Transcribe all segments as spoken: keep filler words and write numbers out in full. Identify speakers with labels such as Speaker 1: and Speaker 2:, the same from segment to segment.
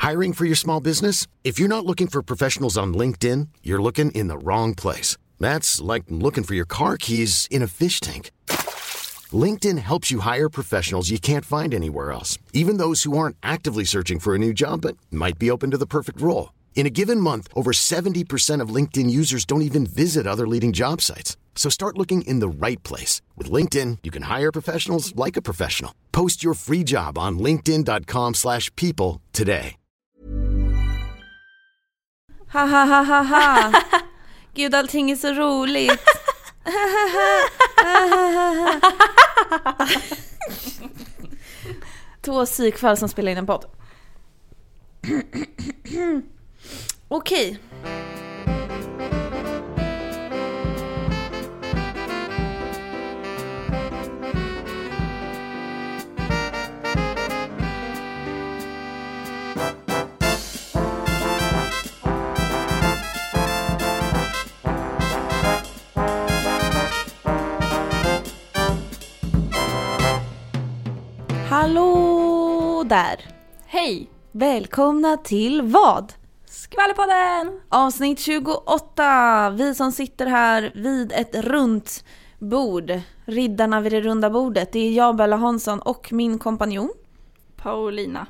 Speaker 1: Hiring for your small business? If you're not looking for professionals on LinkedIn, you're looking in the wrong place. That's like looking for your car keys in a fish tank. LinkedIn helps you hire professionals you can't find anywhere else, even those who aren't actively searching for a new job but might be open to the perfect role. In a given month, over seventy percent of LinkedIn users don't even visit other leading job sites. So start looking in the right place. With LinkedIn, you can hire professionals like a professional. Post your free job on linkedin dot com slash people today.
Speaker 2: Ha ha ha ha ha. Gud, allting är så roligt. Två psykfall som spelar in en podd. Okej. Hallå där.
Speaker 3: Hej.
Speaker 2: Välkomna till vad?
Speaker 3: Skvallerpodden.
Speaker 2: Avsnitt tjugoåtta. Vi som sitter här vid ett runt bord. Riddarna vid det runda bordet. Det är jag, Bella Hansson, och min kompanjon
Speaker 3: Paulina.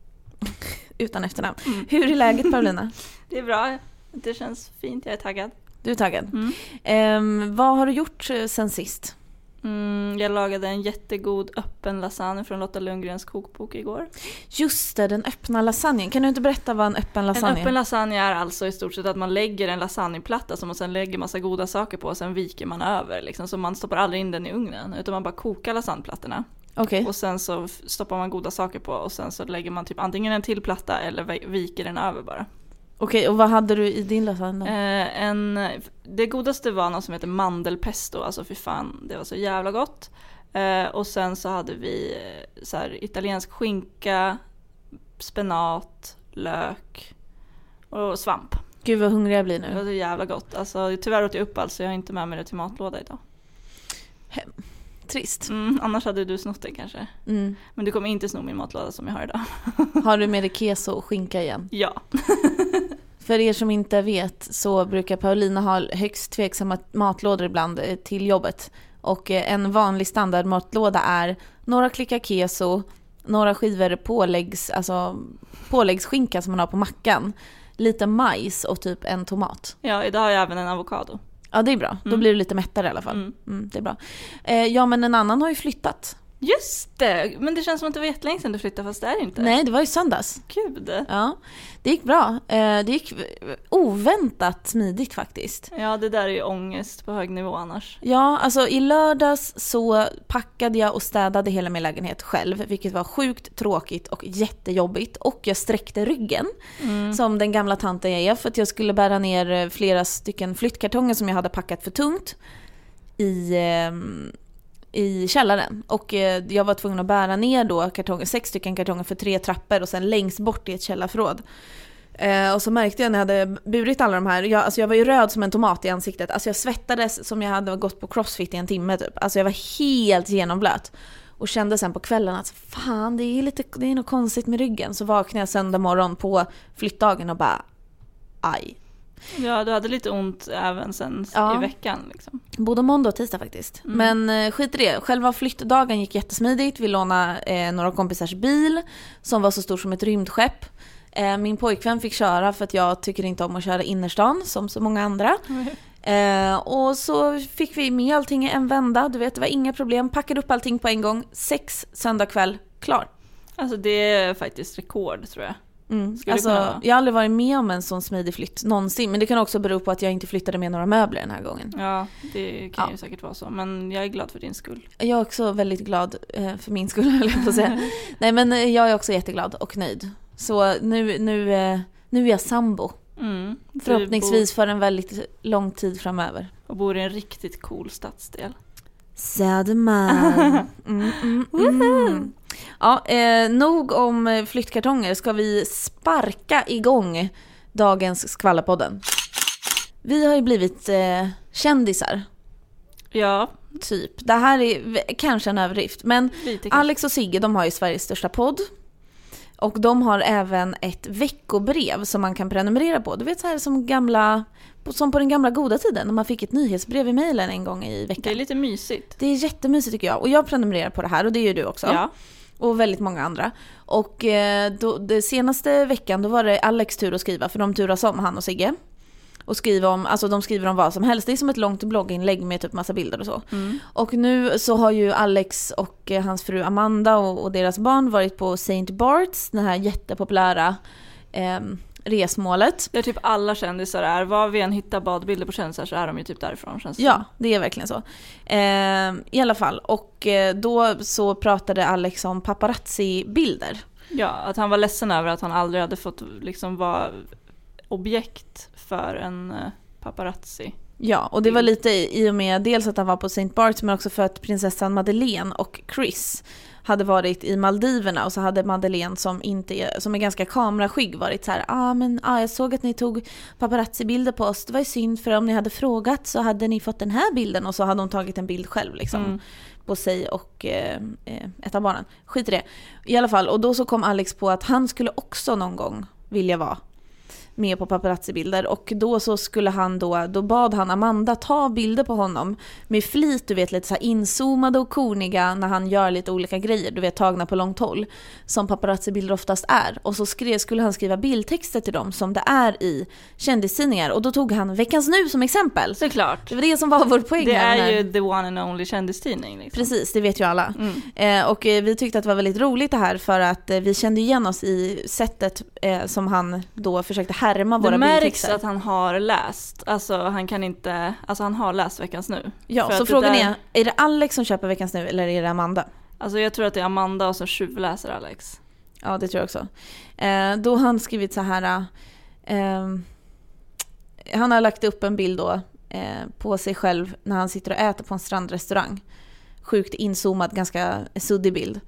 Speaker 2: Utan efternamn. Mm. Hur är läget, Paulina?
Speaker 3: Det är bra. Det känns fint. Jag är taggad.
Speaker 2: Du är taggad.
Speaker 3: Mm.
Speaker 2: Um, vad har du gjort sen sist?
Speaker 3: Mm, jag lagade en jättegod öppen lasagne från Lotta Lundgrens kokbok igår.
Speaker 2: Just det, den öppna lasagnen. Kan du inte berätta vad en öppen lasagne är?
Speaker 3: En öppen lasagne är alltså i stort sett att man lägger en lasagneplatta som man sen lägger massa goda saker på och sen viker man över. Liksom. Så man stoppar aldrig in den i ugnen utan man bara kokar lasagneplattorna.
Speaker 2: Okay.
Speaker 3: Och sen så stoppar man goda saker på och sen så lägger man typ antingen en till platta eller viker den över bara.
Speaker 2: Okej, och vad hade du i din lasagne?
Speaker 3: Eh, en, det godaste var något som heter mandelpesto. Alltså för fan, det var så jävla gott. Eh, och sen så hade vi så här, italiensk skinka, spenat, lök och svamp.
Speaker 2: Gud vad hungrig jag blir nu.
Speaker 3: Det var så jävla gott. Alltså, tyvärr åt jag upp allt så jag har inte med mig det till matlåda idag.
Speaker 2: Hem. Trist.
Speaker 3: Mm, annars hade du snott det kanske.
Speaker 2: Mm.
Speaker 3: Men du kommer inte sno min matlåda som jag har idag.
Speaker 2: Har du med dig keso och skinka igen?
Speaker 3: Ja.
Speaker 2: För er som inte vet så brukar Paulina ha högst tveksamma matlådor ibland till jobbet. Och en vanlig standardmatlåda är några klickar keso, några skivor påläggs, alltså påläggsskinka som man har på mackan, lite majs och typ en tomat.
Speaker 3: Ja, idag har jag även en avokado.
Speaker 2: Ja, det är bra. Då
Speaker 3: mm.
Speaker 2: blir du lite mättare i alla fall.
Speaker 3: Mm.
Speaker 2: Mm, det är bra. Eh, ja, men en annan har ju flyttat.
Speaker 3: Just det! Men det känns som att det var jättelänge sedan du flyttade, fast det är det inte.
Speaker 2: Nej, det var ju söndags.
Speaker 3: Gud.
Speaker 2: Ja, det gick bra. Eh, det gick oväntat smidigt faktiskt.
Speaker 3: Ja, det där är ju ångest på hög nivå annars.
Speaker 2: Ja, alltså i lördags så packade jag och städade hela min lägenhet själv, vilket var sjukt tråkigt och jättejobbigt. Och jag sträckte ryggen, mm. som den gamla tanten jag är, för att jag skulle bära ner flera stycken flyttkartonger som jag hade packat för tungt i... Eh, i källaren, och eh, jag var tvungen att bära ner då kartonger, sex stycken kartonger för tre trappor och sen längst bort i ett källarförråd. Eh, och så märkte jag när jag hade burit alla de här, jag, alltså jag var ju röd som en tomat i ansiktet, alltså jag svettades som jag hade gått på crossfit i en timme typ, alltså jag var helt genomblöt och kände sen på kvällen att fan, det är lite, det är något konstigt med ryggen. Så vaknade jag söndag morgon på flyttdagen och bara aj.
Speaker 3: Ja, du hade lite ont även sen
Speaker 2: ja.
Speaker 3: i veckan liksom.
Speaker 2: Både måndag och tisdag faktiskt. Mm. Men eh, skit i det. Själva flyttdagen gick jättesmidigt. Vi lånade eh, några kompisars bil som var så stor som ett rymdskepp. Eh, min pojkvän fick köra för att jag tycker inte om att köra innerstan som så många andra. Mm. Eh, och så fick vi med allting i en vända. Du vet, det var inga problem. Packade upp allting på en gång. Sex söndag kväll, klar.
Speaker 3: Alltså det är faktiskt rekord tror jag.
Speaker 2: Mm. Alltså, jag har aldrig varit med om en sån smidig flytt någonsin. Men det kan också bero på att jag inte flyttade med några möbler den här gången.
Speaker 3: Ja, det kan
Speaker 2: ja.
Speaker 3: ju säkert vara så. Men jag är glad för din skull.
Speaker 2: Jag är också väldigt glad eh, för min skull, höll jag på att säga. Nej, men jag är också jätteglad och nöjd. Så nu, nu, eh, nu är jag sambo.
Speaker 3: Mm.
Speaker 2: Förhoppningsvis för en väldigt lång tid framöver.
Speaker 3: Och bor i en riktigt cool stadsdel.
Speaker 2: Södermalm. Mm, mm, mm. Ja, eh, nog om flyttkartonger. Ska vi sparka igång dagens skvallerpodden. Vi har ju blivit eh, kändisar.
Speaker 3: Ja.
Speaker 2: Typ. Det här är kanske en överdrift. Men Alex och Sigge, de har ju Sveriges största podd. Och de har även ett veckobrev som man kan prenumerera på. Du vet så här som gamla, som på den gamla goda tiden när man fick ett nyhetsbrev i mejlen en gång i veckan.
Speaker 3: Det är lite mysigt.
Speaker 2: Det är jättemysigt tycker jag. Och jag prenumererar på det här och det gör du också.
Speaker 3: Ja.
Speaker 2: Och väldigt många andra. Och eh, då, det senaste veckan då var det Alex tur att skriva. För de turas om, han och Sigge. Och skriva om, alltså de skriver om vad som helst. Det är som ett långt blogginlägg med typ massa bilder och så. Mm. Och nu så har ju Alex och eh, hans fru Amanda och, och deras barn varit på Saint Barts, den här jättepopulära eh, resmålet.
Speaker 3: Det är typ alla kändisar är. Var vi än hittar badbilder på kändisar så är de ju typ därifrån. Känns det
Speaker 2: ja,
Speaker 3: som.
Speaker 2: Det är verkligen så. Eh, I alla fall. Och eh, då så pratade Alex om paparazzi-bilder.
Speaker 3: Ja, att han var ledsen över att han aldrig hade fått liksom vara objekt för en paparazzi.
Speaker 2: Ja, och det var lite i och med dels att han var på Saint Barts men också för att prinsessan Madeleine och Chris hade varit i Maldiverna och så hade Madeleine som inte är, som är ganska kameraskygg varit så här, ah, men ah, jag såg att ni tog paparazzi-bilder på oss, det var ju synd för om ni hade frågat så hade ni fått den här bilden och så hade hon tagit en bild själv liksom mm. på sig och eh, ett av barnen. Skit i det. I alla fall, och då så kom Alex på att han skulle också någon gång vilja vara med på paparazzi-bilder och då så skulle han då, då bad han Amanda ta bilder på honom med flit, du vet lite så här inzoomade och koniga när han gör lite olika grejer, du vet tagna på långt håll som paparazzi-bilder oftast är och så skrev, skulle han skriva bildtexter till dem som det är i kändistidningar och då tog han Veckans Nu som exempel.
Speaker 3: Såklart.
Speaker 2: Det var det som var vår poäng.
Speaker 3: Det är
Speaker 2: här.
Speaker 3: ju the one and only kändistidning liksom.
Speaker 2: Precis, det vet ju alla.
Speaker 3: Mm.
Speaker 2: Eh, och eh, vi tyckte att det var väldigt roligt det här för att eh, vi kände igen oss i sättet eh, som han då försökte härma våra
Speaker 3: bildtexter. Det märks
Speaker 2: bildtexter.
Speaker 3: att han har läst. Alltså han kan inte, alltså han har läst Veckans Nu.
Speaker 2: Ja,
Speaker 3: för
Speaker 2: så frågan där... är, är det Alex som köper Veckans Nu eller är det Amanda?
Speaker 3: Alltså jag tror att det är Amanda och så tjuvläser Alex.
Speaker 2: Ja, det tror jag också. Eh, då har han skrivit så här, eh, han har lagt upp en bild då eh, på sig själv när han sitter och äter på en strandrestaurang. Sjukt inzoomad, ganska suddig bild.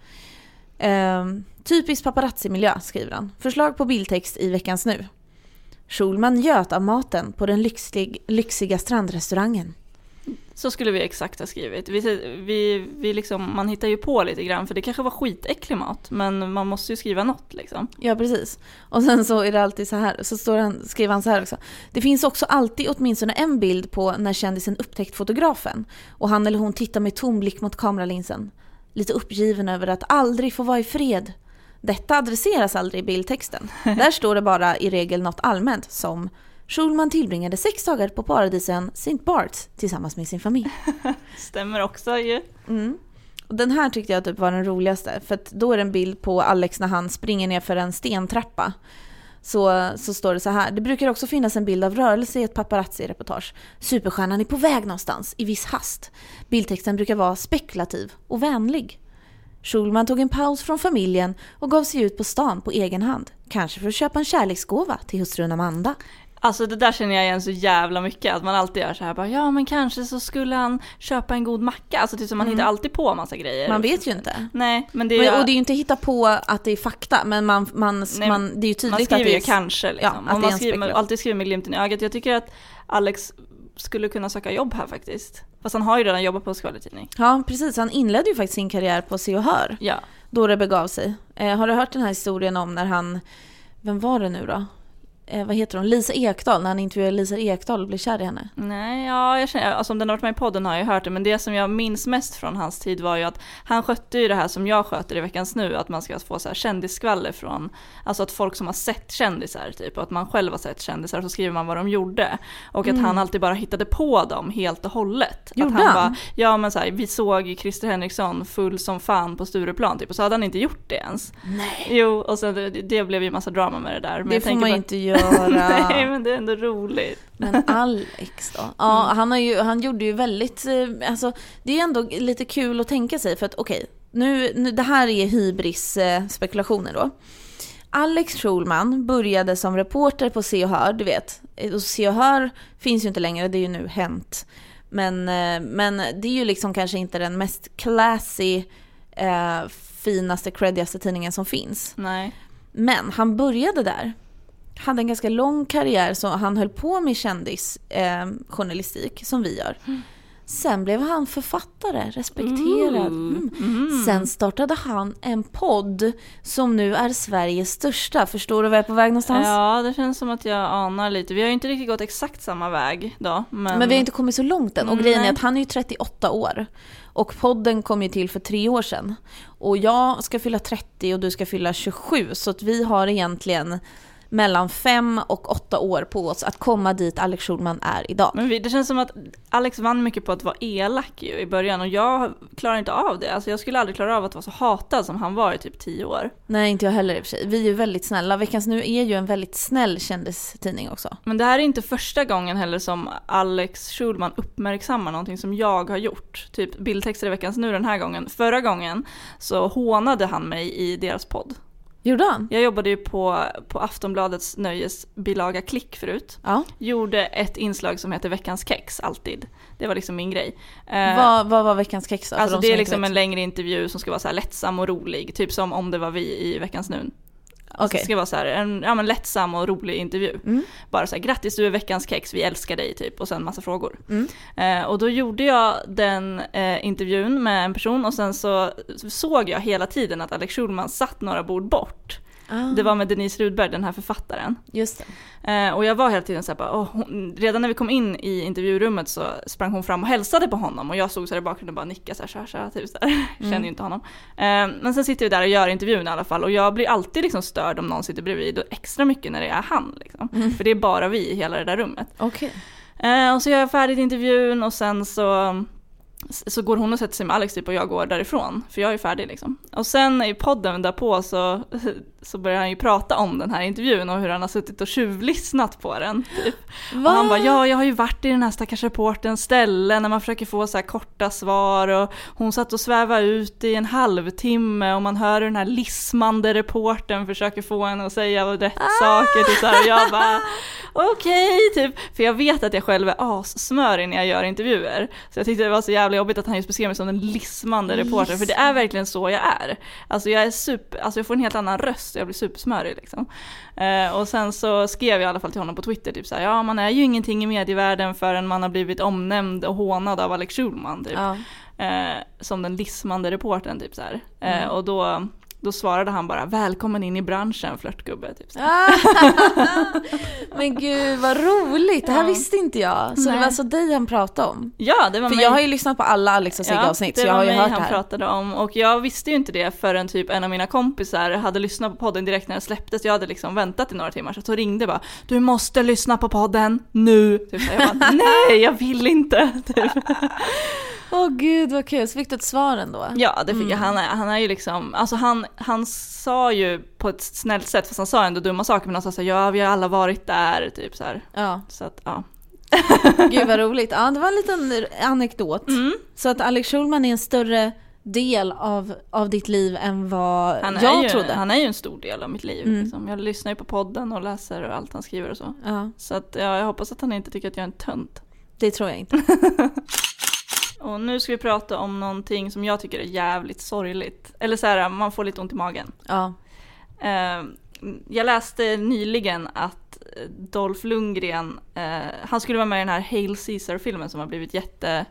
Speaker 2: Eh, typisk paparazzi-miljö, skriver han. Förslag på bildtext i Veckans Nu. Schulman göt av maten på den lyxig, lyxiga strandrestaurangen.
Speaker 3: Så skulle vi exakt ha skrivit. Vi, vi, vi liksom, man hittar ju på lite grann för det kanske var skitäcklig mat men man måste ju skriva något liksom.
Speaker 2: Ja, precis. Och sen så är det alltid så här, så står han, skriver han så här också. Det finns också alltid åtminstone en bild på när kändisen upptäckt fotografen och han eller hon tittar med tom blick mot kameralinsen. Lite uppgiven över att aldrig få vara i fred. Detta adresseras aldrig i bildtexten. Där står det bara i regel något allmänt som Schulman tillbringade sex dagar på paradisen Saint Barts tillsammans med sin familj.
Speaker 3: Stämmer också ju.
Speaker 2: Mm. Och den här tyckte jag typ var den roligaste. För att då är det en bild på Alex när han springer ner för en stentrappa. Så, så står det så här. Det brukar också finnas en bild av rörelse i ett paparazzi-reportage. Superstjärnan är på väg någonstans i viss hast. Bildtexten brukar vara spekulativ och vänlig. Schulman tog en paus från familjen och gav sig ut på stan på egen hand. Kanske för att köpa en kärleksgåva till hustrun Amanda.
Speaker 3: Alltså det där känner jag igen så jävla mycket. Att man alltid gör så här. Bara, ja men kanske så skulle han köpa en god macka. Alltså typ som man mm. hittar alltid på massa grejer.
Speaker 2: Man vet ju inte.
Speaker 3: Nej, men det är
Speaker 2: men, och det är ju inte hitta på att det är fakta. Men man, man,
Speaker 3: nej,
Speaker 2: man, det är ju tydligt
Speaker 3: man skriver
Speaker 2: att det är...
Speaker 3: ju kanske liksom.
Speaker 2: Ja, att
Speaker 3: och
Speaker 2: det är
Speaker 3: man skriver, man alltid skriver med glimten i ögat. Jag tycker att Alex skulle kunna söka jobb här faktiskt. Fast han har ju redan jobbat på skvallertidning.
Speaker 2: Ja, precis. Han inledde ju faktiskt sin karriär på Se och Hör.
Speaker 3: Ja.
Speaker 2: Då det begav sig. Eh, har du hört den här historien om när han... Vem var det nu då? Eh, vad heter hon? Lisa Ekdahl, när han intervjuade Lisa Ekdahl och blev kär i henne.
Speaker 3: Nej, ja, jag känner, alltså om den har varit med i podden har jag hört det, men det som jag minns mest från hans tid var ju att han skötte ju det här som jag sköter i Veckans Nu, att man ska få så här kändisskvaller från, alltså att folk som har sett kändisar typ, och att man själv har sett kändisar och så skriver man vad de gjorde, och att mm. han alltid bara hittade på dem helt och hållet.
Speaker 2: Gjorde
Speaker 3: att han?
Speaker 2: han?
Speaker 3: Bara, ja men så här, vi såg Christer Henriksson full som fan på Stureplan typ, och så hade han inte gjort det ens.
Speaker 2: Nej.
Speaker 3: Jo, och så det, det blev ju massa drama med det där. Men
Speaker 2: det
Speaker 3: jag
Speaker 2: får man
Speaker 3: bara,
Speaker 2: inte göra.
Speaker 3: Nej, men det är ändå roligt.
Speaker 2: Men Alex då? Ja, mm. han, har ju, han gjorde ju väldigt... Alltså, det är ändå lite kul att tänka sig. För att okej, okay, nu, nu, det här är hybris-spekulationer då. Alex Schulman började som reporter på Se och Hör, du vet. Och Se och Hör finns ju inte längre, det är ju nu Hänt. Men, men det är ju liksom kanske inte den mest classy, eh, finaste, creddigaste tidningen som finns.
Speaker 3: Nej.
Speaker 2: Men han började där. Hade en ganska lång karriär, så han höll på med kändisjournalistik eh, som vi gör. Mm. Sen blev han författare, respekterad. Mm.
Speaker 3: Mm.
Speaker 2: Sen startade han en podd som nu är Sveriges största. Förstår du vad jag är på väg någonstans?
Speaker 3: Ja, det känns som att jag anar lite. Vi har ju inte riktigt gått exakt samma väg då. Men,
Speaker 2: men vi har inte kommit så långt än. Och grejen
Speaker 3: Nej.
Speaker 2: är att han är ju trettioåtta år. Och podden kom ju till för tre år sedan. Och jag ska fylla trettio och du ska fylla tjugosju. Så att vi har egentligen mellan fem och åtta år på oss att komma dit Alex Schulman är idag.
Speaker 3: Men vi, det känns som att Alex vann mycket på att vara elak ju i början. Och jag klarar inte av det. Alltså jag skulle aldrig klara av att vara så hatad som han var i typ tio år.
Speaker 2: Nej, inte jag heller i och för sig. Vi är ju väldigt snälla. Veckans Nu är ju en väldigt snäll kändistidning också.
Speaker 3: Men det här är inte första gången heller som Alex Schulman uppmärksammar någonting som jag har gjort. Typ bildtexter i Veckans Nu den här gången. Förra gången så hånade han mig i deras podd.
Speaker 2: Gjorde han?
Speaker 3: Jag jobbade ju på, på Aftonbladets nöjesbilaga Klick förut.
Speaker 2: Ja.
Speaker 3: Gjorde ett inslag som heter Veckans kex, alltid. Det var liksom min grej. Eh,
Speaker 2: Vad, vad var veckans kex då?
Speaker 3: alltså
Speaker 2: de
Speaker 3: det är
Speaker 2: som
Speaker 3: liksom
Speaker 2: inte
Speaker 3: en längre intervju som ska vara så här lättsam och rolig. Typ som om det var vi i Veckans Nu. Alltså
Speaker 2: Okej.
Speaker 3: det ska vara så här en ja, men lättsam och rolig intervju.
Speaker 2: Mm.
Speaker 3: Bara så här, grattis du är veckans kex, vi älskar dig typ. Och sen massa frågor.
Speaker 2: Mm.
Speaker 3: Eh, och då gjorde jag den eh, intervjun med en person. Och sen så såg jag hela tiden att Alex Schulman satt några bord bort.
Speaker 2: Ah.
Speaker 3: Det var med Denise Rudberg, den här författaren.
Speaker 2: Just det.
Speaker 3: Eh, och jag var hela tiden så här bara, åh, hon, redan när vi kom in i intervjurummet så sprang hon fram och hälsade på honom. Och jag stod så här i bakgrunden och bara nickade så här, så här, så här typ så här. Mm. Känner ju inte honom. Eh, men sen sitter vi där och gör intervjun i alla fall. Och jag blir alltid liksom störd om någon sitter bredvid. Och extra mycket när det är han liksom.
Speaker 2: Mm.
Speaker 3: För det är bara vi i hela det där rummet.
Speaker 2: Okej.
Speaker 3: Eh, och så gör jag färdigt intervjun och sen så... så går hon och sätter sig med Alex typ och jag går därifrån. För jag är färdig liksom. Och sen i podden därpå så, så börjar han ju prata om den här intervjun och hur han har suttit och tjuvlyssnat på den. Typ. Och han bara, ja jag har ju varit i den här stackars reporterns ställe när man försöker få så här korta svar. Och hon satt och svävade ut i en halvtimme och man hör den här lismande reportern försöker få henne att säga rätt ah! saker. Typ så här. Och jag bara, okej okay, typ. För jag vet att jag själv är assmörig när jag gör intervjuer. Så jag tyckte det var så jävla jobbigt att han just beskrev mig som en lismande reporter. För det är verkligen så jag är. Alltså jag är super, alltså jag får en helt annan röst. Jag blir supersmörig liksom. Eh, och sen så skrev jag i alla fall till honom på Twitter typ så här, ja man är ju ingenting i medievärlden förrän man har blivit omnämnd och hånad av Alex Schulman typ. Ja. Eh, som den lismande reportern typ så här. Eh, mm. Och då Då svarade han bara, välkommen in i branschen, flörtgubbe. Typ så.
Speaker 2: Men gud, vad roligt. Det här
Speaker 3: ja.
Speaker 2: visste inte jag. Så Nej. Det var alltså dig han pratade om?
Speaker 3: Ja, det var
Speaker 2: För
Speaker 3: mig.
Speaker 2: jag har ju lyssnat på alla Alex och Sigge
Speaker 3: ja,
Speaker 2: avsnitt, så jag har ju hört det här.
Speaker 3: Det var mig han pratade om. Och jag visste ju inte det förrän typ en av mina kompisar hade lyssnat på podden direkt när den släpptes. Jag hade liksom väntat i några timmar. Så då ringde bara, du måste lyssna på podden nu. Typ så jag bara, nej, jag vill inte. Typ.
Speaker 2: Åh oh, gud vad kul, så fick du ett svar ändå.
Speaker 3: Ja, det fick mm. jag. Han är, han är ju liksom, alltså han, han sa ju på ett snällt sätt, fast han sa ändå dumma saker, men han sa så här, ja vi har alla varit där, typ så här.
Speaker 2: Ja.
Speaker 3: Så att, ja.
Speaker 2: Gud vad roligt. Ja, det var en liten anekdot. Mm. Så att Alex Schulman är en större del av, av ditt liv än vad
Speaker 3: han
Speaker 2: jag
Speaker 3: ju,
Speaker 2: trodde.
Speaker 3: Han är ju en stor del av mitt liv.
Speaker 2: Mm.
Speaker 3: Liksom. Jag lyssnar ju på podden och läser och allt han skriver och så.
Speaker 2: Ja.
Speaker 3: Så att, ja, jag hoppas att han inte tycker att jag är en tönt.
Speaker 2: Det tror jag inte.
Speaker 3: Och nu ska vi prata om någonting som jag tycker är jävligt sorgligt. Eller så här, man får lite ont i magen.
Speaker 2: Ja.
Speaker 3: Uh, jag läste nyligen att Dolph Lundgren, uh, han skulle vara med i den här Hail Caesar-filmen som har blivit jätte,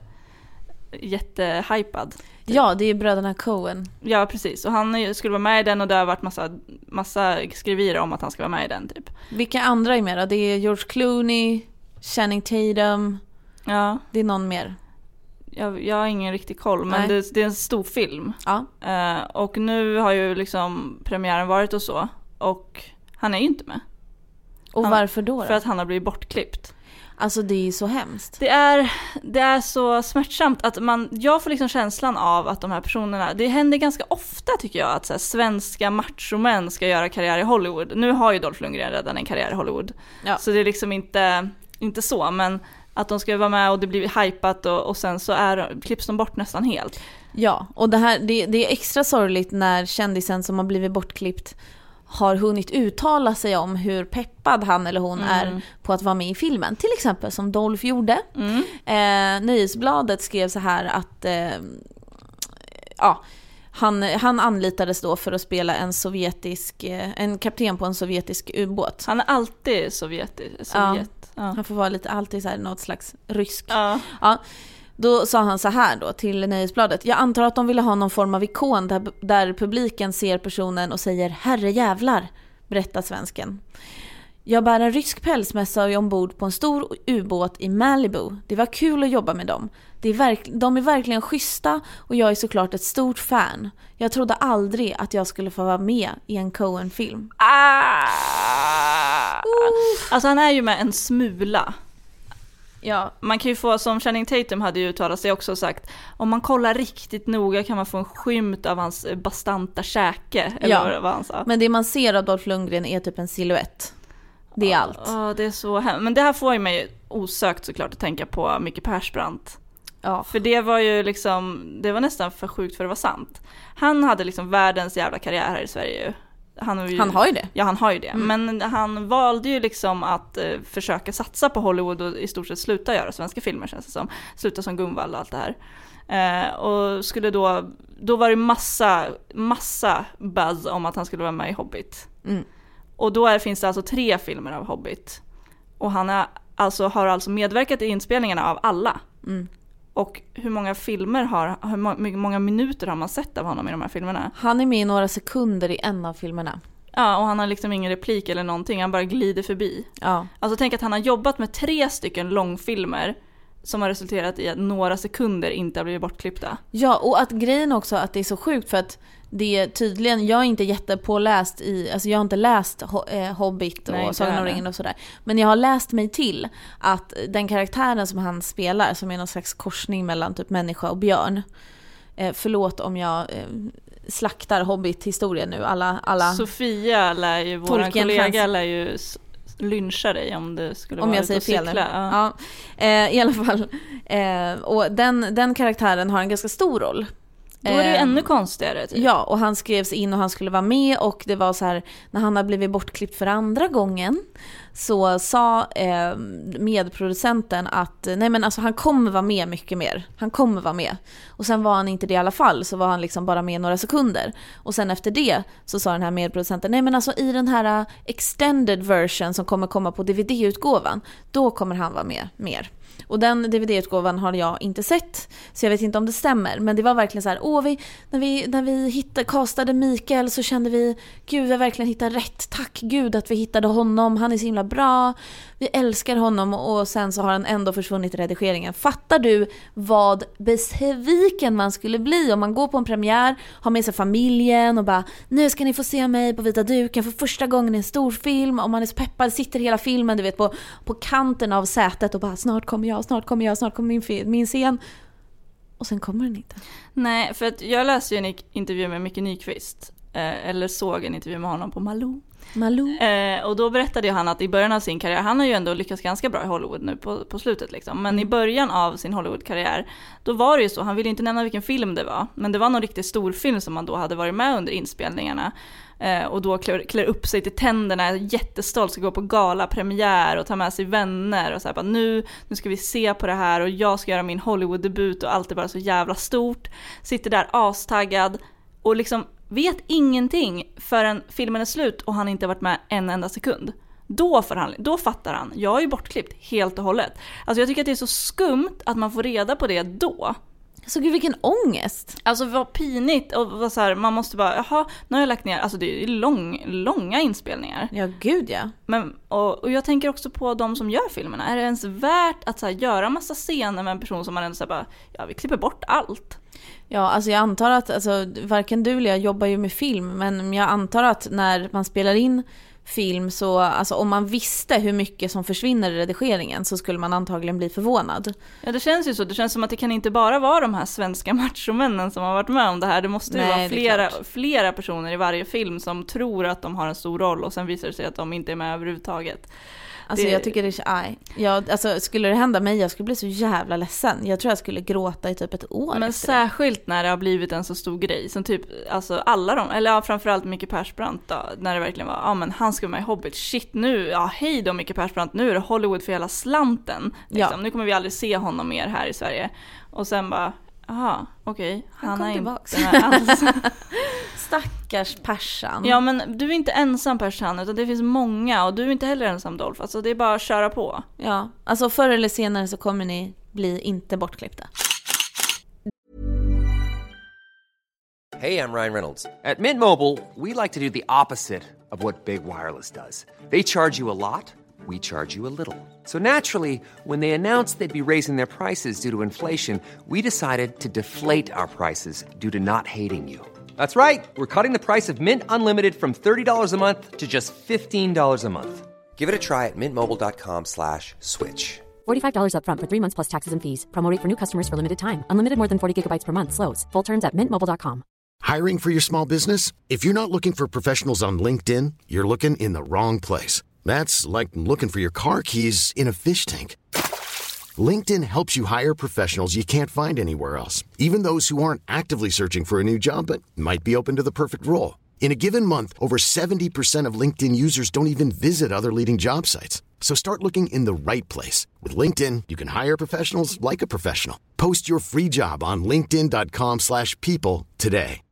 Speaker 3: jättehypad. Typ.
Speaker 2: Ja, det är bröderna Coen.
Speaker 3: Ja, precis. Och han skulle vara med i den och det har varit massa, massa skriverier om att han ska vara med i den typ.
Speaker 2: Vilka andra är med då? Det är George Clooney, Channing Tatum.
Speaker 3: Ja.
Speaker 2: Det är någon mer.
Speaker 3: Jag, jag har ingen riktig koll, men det, det är en stor film.
Speaker 2: Ja.
Speaker 3: Uh, och nu har ju liksom premiären varit och så. Och han är ju inte med.
Speaker 2: Och
Speaker 3: han,
Speaker 2: varför då, då?
Speaker 3: För att han har blivit bortklippt.
Speaker 2: Alltså det är ju så hemskt.
Speaker 3: Det är, det är så smärtsamt att man, jag får liksom känslan av att de här personerna, det händer ganska ofta tycker jag att så här, svenska machomän ska göra karriär i Hollywood. Nu har ju Dolph Lundgren redan en karriär i Hollywood. Ja. Så det är liksom inte, inte så, men att de ska vara med och det blir hypat och, och sen så är, klipps de bort nästan helt.
Speaker 2: Ja, och det, här, det, det är extra sorgligt när kändisen som har blivit bortklippt har hunnit uttala sig om hur peppad han eller hon mm. är på att vara med i filmen. Till exempel som Dolph gjorde. Mm. Eh, Nöjesbladet skrev så här att eh, ja, han, han anlitades då för att spela en sovjetisk, eh, en kapten på en sovjetisk ubåt.
Speaker 3: Han är alltid sovjetisk. Sovjet.
Speaker 2: Ja. Ja. Han får vara lite alltid så här något slags rysk.
Speaker 3: Ja.
Speaker 2: Ja. Då sa han så här då till Nöjesbladet: jag antar att de ville ha någon form av ikon där, där publiken ser personen och säger herre jävlar, berättar svensken. Jag bär en rysk pälsmässa och är ombord på en stor ubåt i Malibu. Det var kul att jobba med dem. Det är verk- de är verkligen schyssta och jag är såklart ett stort fan. Jag trodde aldrig att jag skulle få vara med i en Coen-film.
Speaker 3: Ah! Alltså han är ju med en smula.
Speaker 2: Ja.
Speaker 3: Man kan ju få, som Channing Tatum hade ju uttalat sig också sagt, om man kollar riktigt noga kan man få en skymt av hans bastanta käke. Eller
Speaker 2: ja.
Speaker 3: vad han sa.
Speaker 2: Men det man ser av Dolph Lundgren är typ en silhuett. Det är
Speaker 3: ja,
Speaker 2: allt.
Speaker 3: Ja, det är så hem- Men det här får ju mig osökt såklart att tänka på Micke Persbrandt.
Speaker 2: Ja.
Speaker 3: För det var ju liksom, det var nästan för sjukt för att vara sant. Han hade liksom världens jävla karriär här i Sverige. Han, har ju,
Speaker 2: han har ju det.
Speaker 3: Ja, han har ju det.
Speaker 2: Mm.
Speaker 3: Men han valde ju liksom att eh, försöka satsa på Hollywood och i stort sett sluta göra svenska filmer, känns det som. Sluta som Gunvald och allt det här. Eh, och skulle då, då var det massa, massa buzz om att han skulle vara med i Hobbit.
Speaker 2: Mm. Och
Speaker 3: då är, finns det alltså tre filmer av Hobbit. Och han är, alltså, har alltså medverkat i inspelningarna av alla.
Speaker 2: Mm.
Speaker 3: Och hur många filmer har, hur många minuter har man sett av honom i de här filmerna?
Speaker 2: Han är med i några sekunder i en av filmerna.
Speaker 3: Ja, och han har liksom ingen replik eller någonting, han bara glider förbi.
Speaker 2: Ja.
Speaker 3: Alltså tänk att han har jobbat med tre stycken långfilmer som har resulterat i att några sekunder inte har blivit bortklippta.
Speaker 2: Ja, och att grejen också att det är så sjukt för att det är tydligen, jag är inte jättepåläst i, alltså jag har inte läst eh, Hobbit och
Speaker 3: Nej,
Speaker 2: Sagan om ringen och sådär. Men jag har läst mig till att den karaktären som han spelar, som är någon slags korsning mellan typ människa och björn. Eh, förlåt om jag eh, slaktar Hobbit-historien nu. Alla, alla
Speaker 3: Sofia lär ju, vår kollega lär ju lyncha dig om det skulle
Speaker 2: om
Speaker 3: vara
Speaker 2: jag säger fel nu.
Speaker 3: Ja.
Speaker 2: Ja, eh, i alla fall. Eh, och den, den karaktären har en ganska stor roll.
Speaker 3: Då är det ju ännu konstigare. Typ.
Speaker 2: Ja, och han skrevs in och han skulle vara med och det var så här, när han har blivit bortklippt för andra gången så sa eh, medproducenten att nej men alltså han kommer vara med mycket mer. Han kommer vara med. Och sen var han inte det i alla fall, så var han liksom bara med några sekunder. Och sen efter det så sa den här medproducenten nej men alltså i den här extended version som kommer komma på D V D-utgåvan, då kommer han vara med mer. Och den D V D-utgåvan har jag inte sett, så jag vet inte om det stämmer. Men det var verkligen så här, åh, vi, när vi, när vi hittade, castade Mikael så kände vi, gud, vi verkligen hittade rätt. Tack Gud att vi hittade honom, han är så himla bra. Vi älskar honom och sen så har han ändå försvunnit i redigeringen. Fattar du vad besviken man skulle bli om man går på en premiär, har med sig familjen och bara, nu ska ni få se mig på vita duken för första gången i en stor film. Om man är så peppad, sitter hela filmen, du vet, på, på kanten av sätet och bara, snart kommer jag, snart kommer jag, snart kommer min, min scen. Och sen kommer den inte.
Speaker 3: Nej, för att jag läste ju en intervju med Micke Nyqvist, eh, eller såg en intervju med honom på Malou.
Speaker 2: Malou.
Speaker 3: Eh, och då berättade han att i början av sin karriär, han har ju ändå lyckats ganska bra i Hollywood nu på, på slutet liksom, men mm. i början av sin Hollywood-karriär då var det ju så, han ville inte nämna vilken film det var, men det var någon riktigt stor film som han då hade varit med under inspelningarna eh, och då klär, klär upp sig till tänderna, jättestolt, ska gå på gala, premiär och ta med sig vänner och så här, bara, nu, nu ska vi se på det här och jag ska göra min Hollywood-debut och allt är bara så jävla stort, sitter där astaggad och liksom vet ingenting förrän filmen är slut och han inte varit med en enda sekund. Då, får han, då fattar han, jag är ju bortklippt helt och hållet. Alltså jag tycker att det är så skumt att man får reda på det då.
Speaker 2: Så gud, vilken ångest.
Speaker 3: Alltså vad pinigt och vad så här, man måste bara, jaha, nu har jag lagt ner, alltså det är lång, långa inspelningar.
Speaker 2: Ja, gud ja.
Speaker 3: Men, och, och jag tänker också på de som gör filmerna. Är det ens värt att så här, göra massa scener med en person som man ändå så här, bara, ja vi klipper bort allt.
Speaker 2: Ja, alltså jag antar att, alltså, varken du eller jag jobbar ju med film, men jag antar att när man spelar in film så, alltså om man visste hur mycket som försvinner i redigeringen så skulle man antagligen bli förvånad.
Speaker 3: Ja, det känns ju så. Det känns som att det kan inte bara vara de här svenska machomännen som har varit med om det här. Det måste ju Nej, vara flera, flera personer i varje film som tror att de har en stor roll och sen visar det sig att de inte är med överhuvudtaget.
Speaker 2: Alltså
Speaker 3: det...
Speaker 2: jag tycker det är, aj. Jag, alltså skulle det hända mig, jag skulle bli så jävla ledsen. Jag tror jag skulle gråta i typ ett år.
Speaker 3: Men särskilt när det har blivit en så stor grej som typ, alltså alla de, eller ja, framförallt Micke Persbrandt då, när det verkligen var, ja men han ska vara med i Hobbit, shit nu, ja hej då Micke Persbrandt, nu är det Hollywood för hela slanten. Liksom. Ja. Nu kommer vi aldrig se honom mer här i Sverige. Och sen bara, aha, okej, okay, han, han är
Speaker 2: tillbaks.
Speaker 3: Inte med alls.
Speaker 2: Stackars Persan.
Speaker 3: Ja, men du är inte ensam Persan, utan det finns många och du är inte heller ensam Dolph. Alltså det är bara att köra på.
Speaker 2: Ja, alltså förr eller senare så kommer ni bli inte bortklippta.
Speaker 4: Hey, I'm Ryan Reynolds. At Mint Mobile, we like to do the opposite of what Big Wireless does. They charge you a lot, we charge you a little. So naturally, when they announced they'd be raising their prices due to inflation, we decided to deflate our prices due to not hating you. That's right. We're cutting the price of Mint Unlimited from thirty dollars a month to just fifteen dollars a month. Give it a try at mintmobile.com slash switch.
Speaker 5: forty-five dollars up front for three months plus taxes and fees. Promo rate for new customers for limited time. Unlimited more than forty gigabytes per month. Slows full terms at mint mobile dot com.
Speaker 1: Hiring for your small business? If you're not looking for professionals on LinkedIn, you're looking in the wrong place. That's like looking for your car keys in a fish tank. LinkedIn helps you hire professionals you can't find anywhere else, even those who aren't actively searching for a new job but might be open to the perfect role. In a given month, over seventy percent of LinkedIn users don't even visit other leading job sites. So start looking in the right place. With LinkedIn, you can hire professionals like a professional. Post your free job on linkedin dot com slash people today.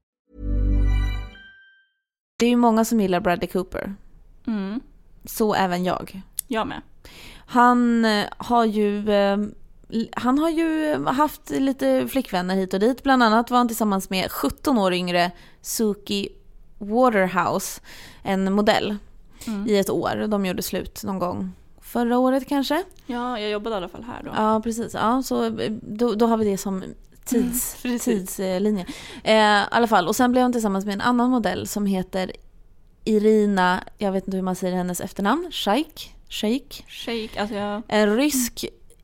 Speaker 2: Det är ju många som gillar Bradley Cooper.
Speaker 3: Mm.
Speaker 2: Så även jag.
Speaker 3: Jag med.
Speaker 2: Han har ju eh, han har ju haft lite flickvänner hit och dit. Bland annat var han tillsammans med sjutton år yngre Suki Waterhouse, en modell, mm. i ett år. De gjorde slut någon gång förra året kanske.
Speaker 3: Ja, jag jobbade i alla fall här då.
Speaker 2: Ja, precis. Ja, så då, då har vi det som tids, mm, tidslinje. Eh, I alla fall. Och sen blev han tillsammans med en annan modell som heter Irina, jag vet inte hur man säger hennes efternamn, Shaik. Shaik.
Speaker 3: Shaik, alltså jag...
Speaker 2: En rysk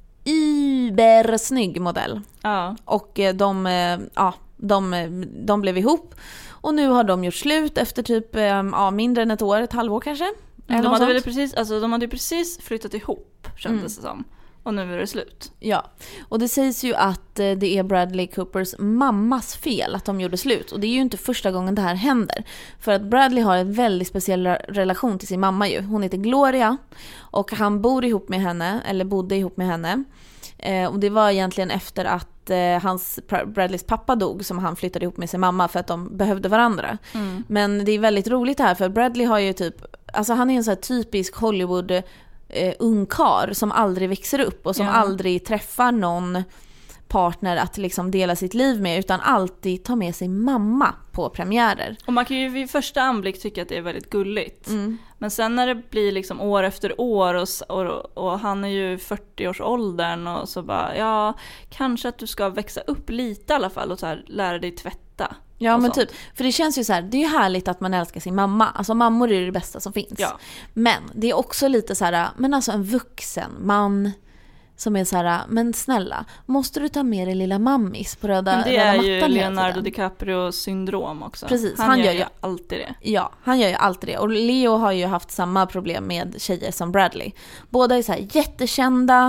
Speaker 2: übersnygg modell.
Speaker 3: Ja.
Speaker 2: Och de, ja, de, de blev ihop. Och nu har de gjort slut efter typ ja, mindre än ett år, ett halvår kanske.
Speaker 3: Mm, de, hade väl precis, alltså, de hade precis flyttat ihop, kändes det mm. som. Och nu är det slut. Ja, och det sägs ju att det är Bradley Coopers mammas fel att de gjorde slut. Och det är ju inte första gången det här händer. För att Bradley har en väldigt speciell relation till sin mamma ju. Hon heter Gloria och han bor ihop med henne, eller bodde ihop med henne. Eh, och det var egentligen efter att eh, hans, Bradleys pappa dog som han flyttade ihop med sin mamma för att de behövde varandra. Mm. Men det är väldigt roligt det här för Bradley har ju typ, alltså han är en så här typisk Hollywood eh, ungkar som aldrig växer upp och som ja. aldrig träffar någon partner att liksom dela sitt liv med utan alltid ta med sig mamma på premiärer. Och man kan ju vid första anblick tycka att det är väldigt gulligt. Mm. Men sen när det blir liksom år efter år och, och, och han är ju fyrtio-årsåldern och så bara, ja, kanske att du ska växa upp lite i alla fall och så här, lära dig tvätta. Ja, men sånt. Typ, för det känns ju så här, det är ju härligt att man älskar sin mamma. Alltså mammor är det bästa som finns. Ja. Men det är också lite så här, men alltså en vuxen man som är så här, men snälla, måste du ta med dig lilla mammis på röda, men det
Speaker 2: röda
Speaker 3: mattan? Det är ju Leonardo DiCaprio syndrom också.
Speaker 2: Precis,
Speaker 3: han, han gör, gör ju alltid det.
Speaker 2: Ja, han gör ju alltid det. Och Leo har ju haft samma problem med tjejer som Bradley. Båda är så här jättekända,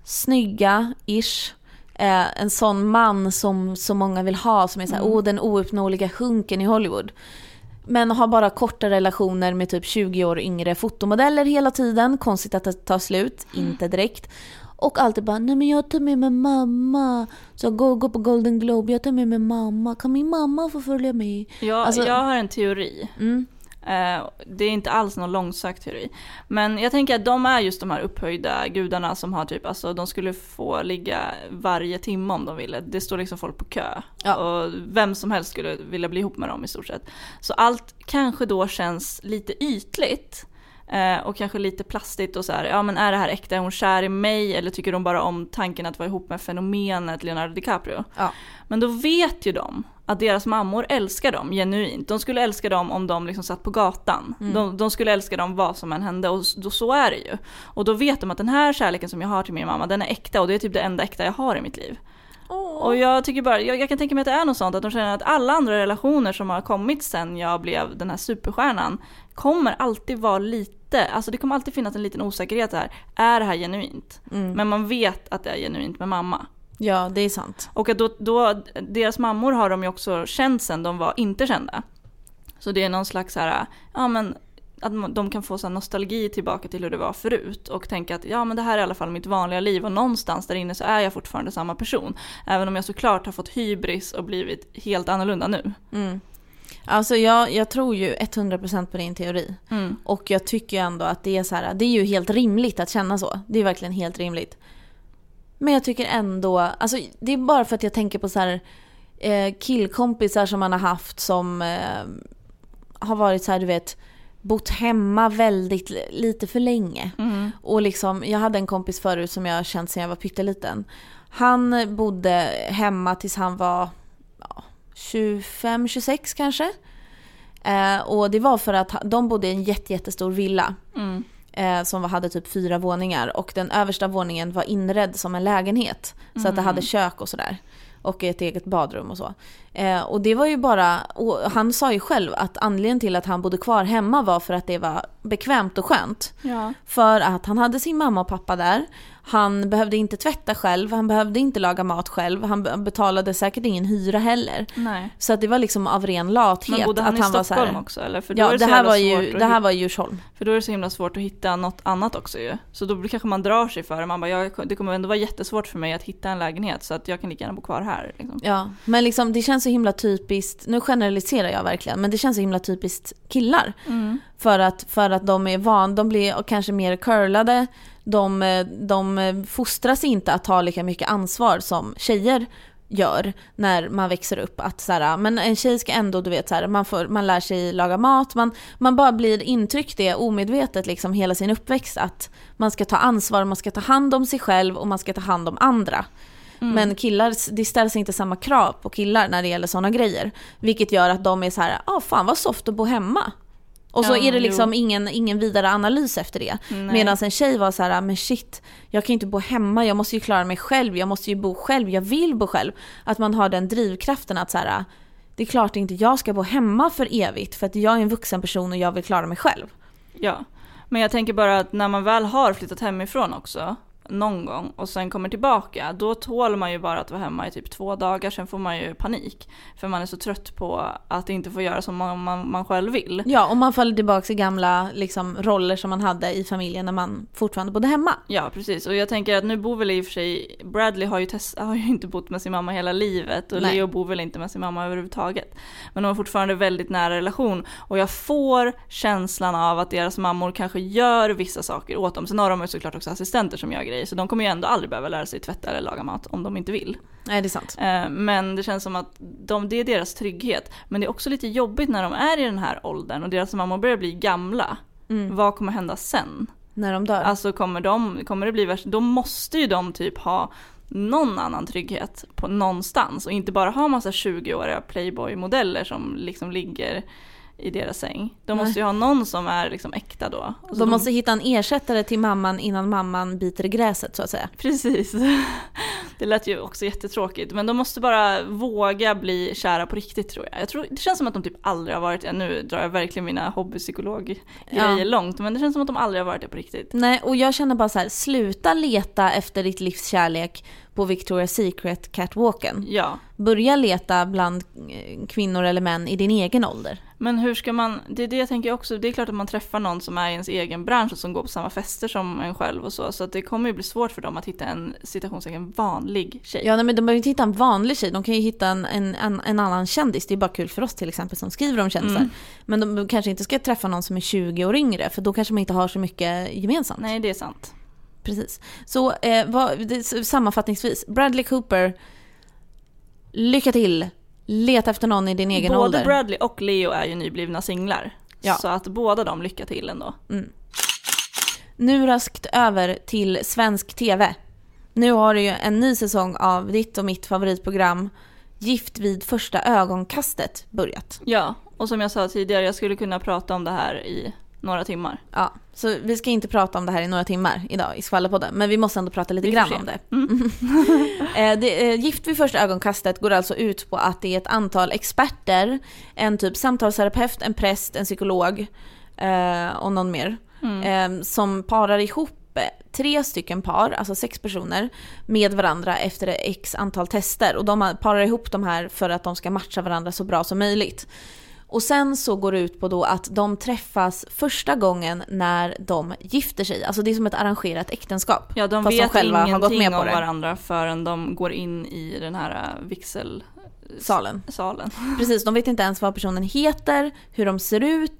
Speaker 2: snygga, ish. Eh, en sån man som så många vill ha, som är så här, mm. oh, den ouppnåeliga hunken i Hollywood. Men har bara korta relationer med typ tjugo år yngre fotomodeller hela tiden. Konstigt att det tar slut, mm. inte direkt. Och alltid bara, nej men jag tar med mig mamma. Så jag går, går på Golden Globe, jag tar med mig mamma. Kan min mamma få följa med?
Speaker 3: Ja, alltså, jag har en teori. Mm. Uh, det är inte alls någon långsökt teori. Men jag tänker att de är just de här upphöjda gudarna som har typ, alltså de skulle få ligga varje timme om de ville. Det står liksom folk på kö. Ja. Och vem som helst skulle vilja bli ihop med dem i stort sett. Så allt kanske då känns lite ytligt. Eh, och kanske lite plastigt och så här, ja men är det här äkta, är hon kär i mig eller tycker de bara om tanken att vara ihop med fenomenet Leonardo DiCaprio? Ja. Men då vet ju de att deras mammor älskar dem genuint. De skulle älska dem om de liksom satt på gatan. Mm. De, de skulle älska dem vad som än hände och då, så är det ju. Och då vet de att den här kärleken som jag har till min mamma, den är äkta och det är typ det enda äkta jag har i mitt liv. Oh. Och jag tycker bara, jag, jag kan tänka mig att det är något sånt att de känner att alla andra relationer som har kommit sen jag blev den här superstjärnan kommer alltid vara lite, alltså det kommer alltid finnas en liten osäkerhet här. Är det här genuint? Mm. Men man vet att det är genuint med mamma.
Speaker 2: Ja, det är sant.
Speaker 3: Och att då, då, deras mammor har de ju också känt sen de var inte kända. Så det är någon slags här, ja men att de kan få så här nostalgi tillbaka till hur det var förut och tänka att ja men det här är i alla fall mitt vanliga liv och någonstans där inne så är jag fortfarande samma person. Även om jag såklart har fått hybris och blivit helt annorlunda nu. Mm.
Speaker 2: Alltså jag, jag tror ju hundra procent på din teori. Mm. Och jag tycker ändå att det är så här, det är ju helt rimligt att känna så. Det är verkligen helt rimligt. Men jag tycker ändå, alltså det är bara för att jag tänker på så här, eh, killkompisar som man har haft som eh, har varit så här, du vet, bott hemma väldigt lite för länge. Mm. Och liksom, jag hade en kompis förut som jag känt sedan jag var pytteliten. Han bodde hemma tills han var ja, tjugofem tjugosex kanske. Eh, och det var för att de bodde i en jätte, jättestor villa. Mm. Eh, som hade typ fyra våningar. Och den översta våningen var inredd som en lägenhet. Mm. Så att det hade kök och sådär. Och ett eget badrum och så. Eh, och det var ju bara, och han sa ju själv att anledningen till att han bodde kvar hemma var för att det var bekvämt och skönt. Ja. För att han hade sin mamma och pappa där. Han behövde inte tvätta själv, han behövde inte laga mat själv. Han betalade säkert ingen hyra heller. Nej. Så att det var liksom av ren lathet.
Speaker 3: Men bodde han
Speaker 2: att
Speaker 3: i
Speaker 2: han
Speaker 3: Stockholm
Speaker 2: var så här,
Speaker 3: också? Eller? För då
Speaker 2: ja,
Speaker 3: är det,
Speaker 2: det här var ju det här var ju Djursholm.
Speaker 3: För då är det så himla svårt att hitta något annat också ju. Så då kanske man drar sig för det. Man bara, jag, det kommer ändå vara jättesvårt för mig att hitta en lägenhet. Så att jag kan lika gärna bo kvar här. Liksom.
Speaker 2: Ja, men liksom, det känns så himla typiskt. Nu generaliserar jag verkligen. Men det känns så himla typiskt killar. Mm. För, att, för att de är van. De blir kanske mer curlade. De, de fostras inte att ta lika mycket ansvar som tjejer gör när man växer upp. Att så här, men en tjej ska ändå, du vet, så här, man, får, man lär sig laga mat. Man, man bara blir intryckt det omedvetet liksom, hela sin uppväxt. Att man ska ta ansvar, man ska ta hand om sig själv och man ska ta hand om andra. Mm. Men killar, det ställs inte samma krav på killar när det gäller såna grejer. Vilket gör att de är så här, ah, fan vad soft att bo hemma. Och så ja, är det liksom ingen, ingen vidare analys efter det. Medan en tjej var så här, men shit, jag kan inte bo hemma, jag måste ju klara mig själv, jag måste ju bo själv, jag vill bo själv. Att man har den drivkraften att så här, det är klart inte jag ska bo hemma för evigt, för att jag är en vuxen person och jag vill klara mig själv.
Speaker 3: Ja, men jag tänker bara att när man väl har flyttat hemifrån också, någon gång, och sen kommer tillbaka, då tål man ju bara att vara hemma i typ två dagar, sen får man ju panik för man är så trött på att inte få göra som man, man, man själv vill.
Speaker 2: Ja, och man faller tillbaka i gamla liksom, roller som man hade i familjen när man fortfarande bodde hemma.
Speaker 3: Ja, precis, och jag tänker att nu bor väl i och för sig, Bradley har ju, test, har ju inte bott med sin mamma hela livet och Nej. Leo bor väl inte med sin mamma överhuvudtaget, men de har fortfarande väldigt nära relation och jag får känslan av att deras mammor kanske gör vissa saker åt dem. Sen har de ju såklart också assistenter som gör grejer, så de kommer ju ändå aldrig behöva lära sig tvätta eller laga mat om de inte vill.
Speaker 2: Nej, det är sant.
Speaker 3: Men det känns som att de, det är deras trygghet. Men det är också lite jobbigt när de är i den här åldern och deras mammor börjar bli gamla. Mm. Vad kommer hända sen?
Speaker 2: När de dör?
Speaker 3: Alltså kommer, de, kommer det bli värst? Då måste ju de typ ha någon annan trygghet på någonstans och inte bara ha massa tjugo-åriga Playboy-modeller som liksom ligger i deras säng. De måste Nej. ju ha någon som är liksom äkta då.
Speaker 2: De, de måste hitta en ersättare till mamman innan mamman biter i gräset, så att säga.
Speaker 3: Precis. Det lät ju också jättetråkigt. Men de måste bara våga bli kära på riktigt, tror jag. jag tror, det känns som att de typ aldrig har varit det. Nu drar jag verkligen mina hobbypsykolog-grejer ja. långt. Men det känns som att de aldrig har varit det på riktigt.
Speaker 2: Nej, och jag känner bara så här, sluta leta efter ditt livs kärlek på Victoria's Secret catwalken.
Speaker 3: Ja.
Speaker 2: Börja leta bland kvinnor eller män i din egen ålder.
Speaker 3: Men hur ska man, det är det jag tänker också, det är klart att man träffar någon som är i ens egen bransch och som går på samma fester som en själv och så, så att det kommer ju bli svårt för dem att hitta en citationssägen vanlig tjej.
Speaker 2: Ja, nej, men de behöver inte hitta en vanlig tjej, de kan ju hitta en, en, en, en annan kändis, det är bara kul för oss till exempel som skriver om kändisar. Mm. Men de kanske inte ska träffa någon som är tjugo år yngre, för då kanske man inte har så mycket gemensamt.
Speaker 3: Nej, det är sant.
Speaker 2: Precis. Så eh, vad, det, sammanfattningsvis, Bradley Cooper, lycka till. Leta efter någon i din egen
Speaker 3: Både
Speaker 2: ålder.
Speaker 3: Både Bradley och Leo är ju nyblivna singlar. Ja. Så att båda de lycka till ändå. Mm.
Speaker 2: Nu raskt över till svensk tv. Nu har du ju en ny säsong av ditt och mitt favoritprogram Gift vid första ögonkastet börjat.
Speaker 3: Ja, och som jag sa tidigare, jag skulle kunna prata om det här i några timmar.
Speaker 2: Ja, så vi ska inte prata om det här i några timmar idag i Skvallerpodden, men vi måste ändå prata lite grann om det. Mm. det eh, Gift vid första ögonkastet går alltså ut på att det är ett antal experter, en typ samtalsterapeut, en präst, en psykolog eh, och någon mer, mm. eh, som parar ihop tre stycken par, alltså sex personer med varandra efter x antal tester, och de parar ihop de här för att de ska matcha varandra så bra som möjligt. Och sen så går det ut på då att de träffas första gången när de gifter sig. Alltså det är som ett arrangerat äktenskap.
Speaker 3: Ja, de vet själva ingenting har gått med på om det. Varandra förrän de går in i den här vigsel...
Speaker 2: Salen.
Speaker 3: Salen.
Speaker 2: Precis, de vet inte ens vad personen heter, hur de ser ut,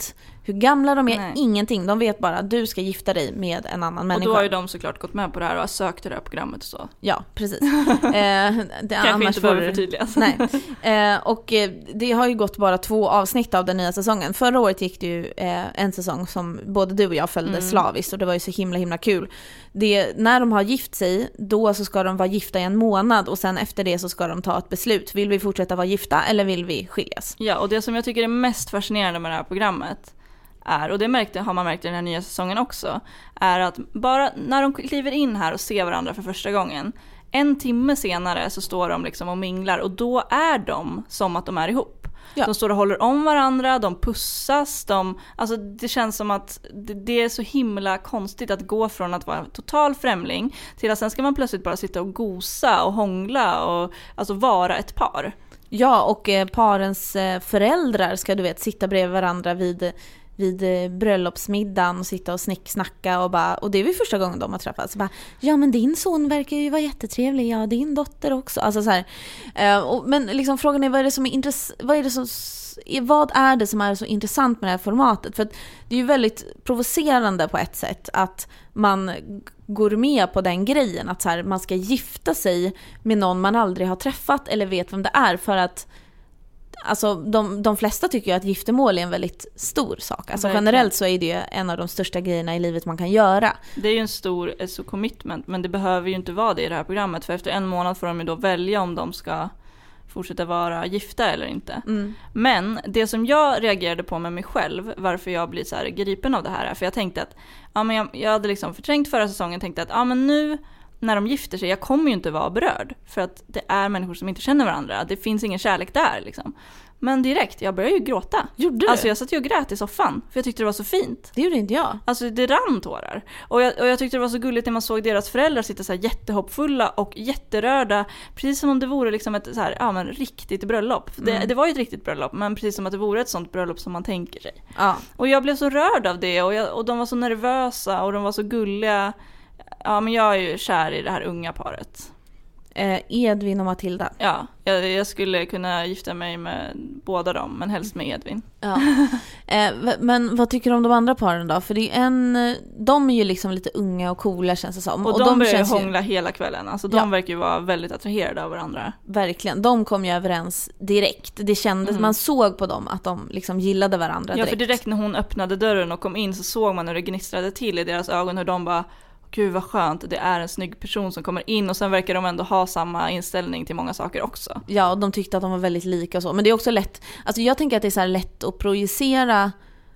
Speaker 2: hur gamla de är,
Speaker 3: Nej.
Speaker 2: ingenting. De vet bara att du ska gifta dig med en annan människa.
Speaker 3: Och då har ju de såklart gått med på det här och har sökt det här programmet och så.
Speaker 2: Ja, precis. eh, det
Speaker 3: Kanske
Speaker 2: annars
Speaker 3: inte behöver
Speaker 2: får-
Speaker 3: förtydligas.
Speaker 2: Nej. Eh, och eh, det har ju gått bara två avsnitt av den nya säsongen. Förra året gick det ju eh, en säsong som både du och jag följde
Speaker 3: Mm.
Speaker 2: slaviskt och det var ju så himla himla kul. Det, när de har gift sig, då så ska de vara gifta i en månad och sen efter det så ska de ta ett beslut. Vill vi fortsätta vara gifta eller vill vi skiljas?
Speaker 3: Ja, och det som jag tycker är mest fascinerande med det här programmet är, och det märkte, har man märkt i den här nya säsongen också, är att bara när de kliver in här och ser varandra för första gången, en timme senare så står de liksom och minglar och då är de som att de är ihop.
Speaker 2: Ja.
Speaker 3: De står och håller om varandra, de pussas, de, alltså det känns som att det, det är så himla konstigt att gå från att vara total främling till att sen ska man plötsligt bara sitta och gosa och hångla och alltså vara ett par.
Speaker 2: Ja, och eh, parens eh, föräldrar ska du vet sitta bredvid varandra vid, vid eh, bröllopsmiddagen och sitta och snicksnacka och bara, och det är ju första gången de har träffats. Bara, ja men din son verkar ju vara jättetrevlig, ja din dotter också. Alltså så här, eh, och, men liksom frågan är vad är det som är intress- vad är det som vad är det som är så intressant med det här formatet? För att det är ju väldigt provocerande på ett sätt att man går med på den grejen att så här, man ska gifta sig med någon man aldrig har träffat eller vet vem det är, för att alltså, de, de flesta tycker ju att giftermål är en väldigt stor sak. Alltså, generellt så är det ju en av de största grejerna i livet man kan göra.
Speaker 3: Det är ju en stor alltså, commitment, men det behöver ju inte vara det i det här programmet, för efter en månad får de ju då välja om de ska fortsätta vara gifta eller inte. Mm. Men det som jag reagerade på med mig själv, varför jag blir så här gripen av det här är, för jag tänkte att ja, men jag, jag hade liksom förträngt förra säsongen, tänkte att ja, men nu när de gifter sig, jag kommer ju inte vara berörd, för att det är människor som inte känner varandra, det finns ingen kärlek där liksom. Men direkt, jag började ju gråta.
Speaker 2: Gjorde du?
Speaker 3: Alltså jag satt ju och grät i soffan, för jag tyckte det var så fint.
Speaker 2: Det gjorde inte jag.
Speaker 3: Alltså det rann tårar. Och jag, och jag tyckte det var så gulligt när man såg deras föräldrar sitta så här jättehoppfulla och jätterörda. Precis som om det vore liksom ett så här, ja, men riktigt bröllop. Det,
Speaker 2: Mm.
Speaker 3: det var ju ett riktigt bröllop, men precis som att det vore ett sånt bröllop som man tänker sig.
Speaker 2: Ja.
Speaker 3: Och jag blev så rörd av det, och, jag, och de var så nervösa och de var så gulliga. Ja, men jag är ju kär i det här unga paret.
Speaker 2: Eh, Edvin och Matilda.
Speaker 3: Ja, jag, jag skulle kunna gifta mig med båda dem, men helst med Edvin.
Speaker 2: Ja. eh, men vad tycker du om de andra paren då? För det är en, de är ju liksom lite unga och coola känns det som.
Speaker 3: Och,
Speaker 2: och
Speaker 3: de,
Speaker 2: de
Speaker 3: börjar ju
Speaker 2: känns
Speaker 3: hångla hela kvällen. Alltså de
Speaker 2: Ja.
Speaker 3: verkar ju vara väldigt attraherade av varandra.
Speaker 2: Verkligen, de kom ju överens direkt. Det kändes, mm. man såg på dem att de liksom gillade varandra direkt.
Speaker 3: Ja, för direkt när hon öppnade dörren och kom in så såg man hur det gnistrade till i deras ögon, hur de bara, gud vad skönt, det är en snygg person som kommer in, och sen verkar de ändå ha samma inställning till många saker också.
Speaker 2: Ja, och de tyckte att de var väldigt lika och så. Men det är också lätt, alltså jag tänker att det är så här lätt att projicera,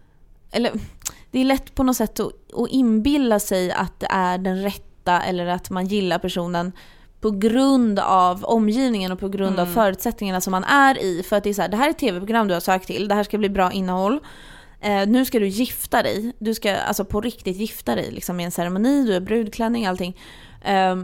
Speaker 2: eller det är lätt på något sätt att, att inbilla sig att det är den rätta, eller att man gillar personen på grund av omgivningen och på grund
Speaker 3: Mm.
Speaker 2: av förutsättningarna som man är i. För att det är så här, det här är ett tv-program du har sökt till, det här ska bli bra innehåll. Eh, nu ska du gifta dig. Du ska alltså på riktigt gifta dig liksom, i en ceremoni, du är brudklänning, allting. Eh,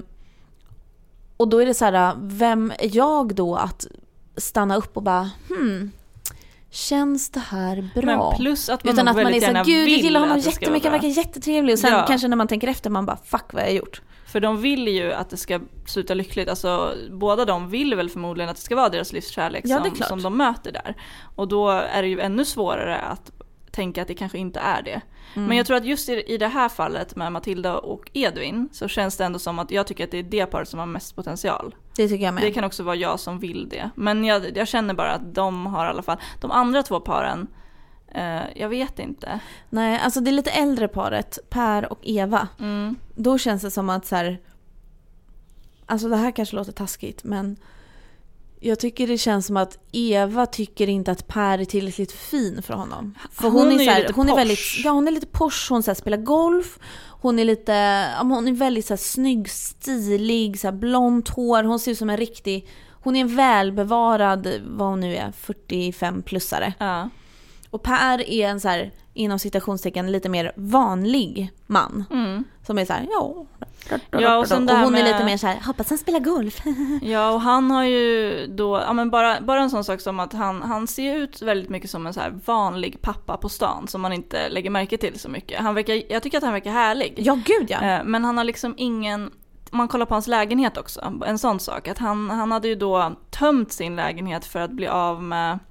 Speaker 2: och då är det så här, vem är jag då att stanna upp och bara hmm, känns det här bra?
Speaker 3: Men plus att man
Speaker 2: Utan
Speaker 3: nog
Speaker 2: att man är
Speaker 3: väldigt
Speaker 2: så här,
Speaker 3: gärna
Speaker 2: gud jag
Speaker 3: vill
Speaker 2: gillar honom
Speaker 3: att det ska
Speaker 2: jättemycket, han
Speaker 3: vara bra.
Speaker 2: verkar jättetrevlig. Och sen
Speaker 3: Ja.
Speaker 2: kanske när man tänker efter man bara, fuck vad jag har gjort.
Speaker 3: För de vill ju att det ska sluta lyckligt. Alltså båda de vill väl förmodligen att det ska vara deras livskärlek
Speaker 2: Ja, det är
Speaker 3: som,
Speaker 2: klart.
Speaker 3: som de möter där. Och då är det ju ännu svårare att tänka att det kanske inte är det.
Speaker 2: Mm.
Speaker 3: Men jag tror att just i, i det här fallet med Matilda och Edvin så känns det ändå som att jag tycker att det är det paret som har mest potential.
Speaker 2: Det tycker jag med.
Speaker 3: Det kan också vara jag som vill det. Men jag, jag känner bara att de har i alla fall, de andra två paren, eh, jag vet inte.
Speaker 2: Nej, alltså det är lite äldre paret, Per och Eva.
Speaker 3: Mm.
Speaker 2: Då känns det som att så här, alltså det här kanske låter taskigt, men jag tycker det känns som att Eva tycker inte att Per är tillräckligt fin för honom. För hon,
Speaker 3: Hon
Speaker 2: är,
Speaker 3: är
Speaker 2: så här,
Speaker 3: lite
Speaker 2: hon är
Speaker 3: posh.
Speaker 2: väldigt, ja hon är lite posh, hon så här, spelar golf. Hon är lite, ja, men hon är väldigt så här, snygg, stilig, så här, blont hår. Hon ser ut som en riktig, hon är en välbevarad, vad hon nu är, fyrtiofem-plussare.
Speaker 3: Ja.
Speaker 2: Och Per är en så här, inom citationstecken, lite mer vanlig man.
Speaker 3: Mm.
Speaker 2: Som är så här, ja.
Speaker 3: Ja, och sen det
Speaker 2: och
Speaker 3: här
Speaker 2: hon är
Speaker 3: med-
Speaker 2: lite mer så här, hoppas han spelar golf.
Speaker 3: Ja, och han har ju då, ja men bara, bara en sån sak som att han, han ser ut väldigt mycket som en så här vanlig pappa på stan som man inte lägger märke till så mycket. Han verkar, jag tycker att han verkar härlig.
Speaker 2: Ja, gud ja.
Speaker 3: Eh, Men han har liksom ingen, om man kollar på hans lägenhet också, en sån sak, att han, han hade ju då tömt sin lägenhet för att bli av med,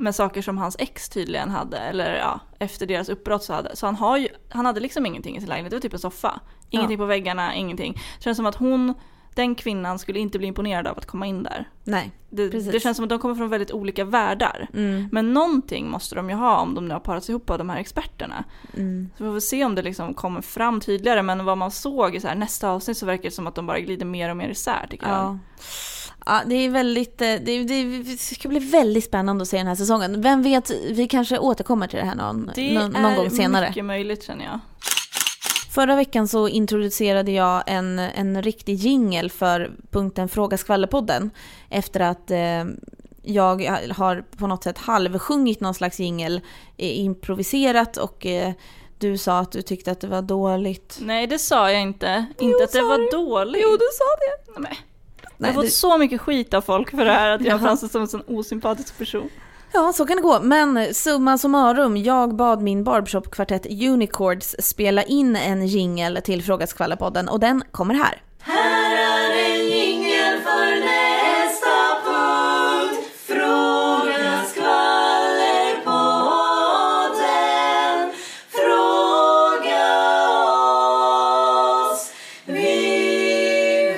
Speaker 3: med saker som hans ex tydligen hade, eller ja, efter deras uppbrott så hade. Så han, har ju, han hade liksom ingenting i sin lägenhet, det var typ en soffa. Ingenting ja. på väggarna, ingenting. Det känns som att hon, den kvinnan skulle inte bli imponerad av att komma in där.
Speaker 2: Nej,
Speaker 3: det, det känns som att de kommer från väldigt olika världar. Mm. Men någonting måste de ju ha om de nu har parats ihop av de här experterna. Mm. Så vi får se om det liksom kommer fram tydligare. Men vad man såg i så här, nästa avsnitt så verkar det som att de bara glider mer och mer isär, tycker
Speaker 2: ja.
Speaker 3: jag.
Speaker 2: Ja, det är väldigt, det, det, det ska bli väldigt spännande att se den här säsongen. Vem vet, vi kanske återkommer till det här någon,
Speaker 3: det
Speaker 2: någon, någon gång senare.
Speaker 3: Det är mycket möjligt, känner jag.
Speaker 2: Förra veckan så introducerade jag en, en riktig jingle för punkten Fråga Skvallerpodden. Efter att eh, jag har på något sätt halvsjungit någon slags jingle, eh, improviserat och... Eh, du sa att du tyckte att det var dåligt.
Speaker 3: Nej, det sa jag inte.
Speaker 2: Jo,
Speaker 3: inte att det var
Speaker 2: du.
Speaker 3: dåligt.
Speaker 2: Jo, du sa det.
Speaker 3: Nej.
Speaker 2: Nej,
Speaker 3: jag har fått
Speaker 2: det... så
Speaker 3: så mycket skit av folk för det här att jag framstår som en sån osympatisk person.
Speaker 2: Ja, så kan det gå. Men summa summarum, jag bad min barbershop-kvartett Unicords spela in en jingle till Fråga Skvallerpodden och den kommer här.
Speaker 6: Här är en jingle för nästa punkt. Fråga Skvallerpodden. Fråga oss. Vi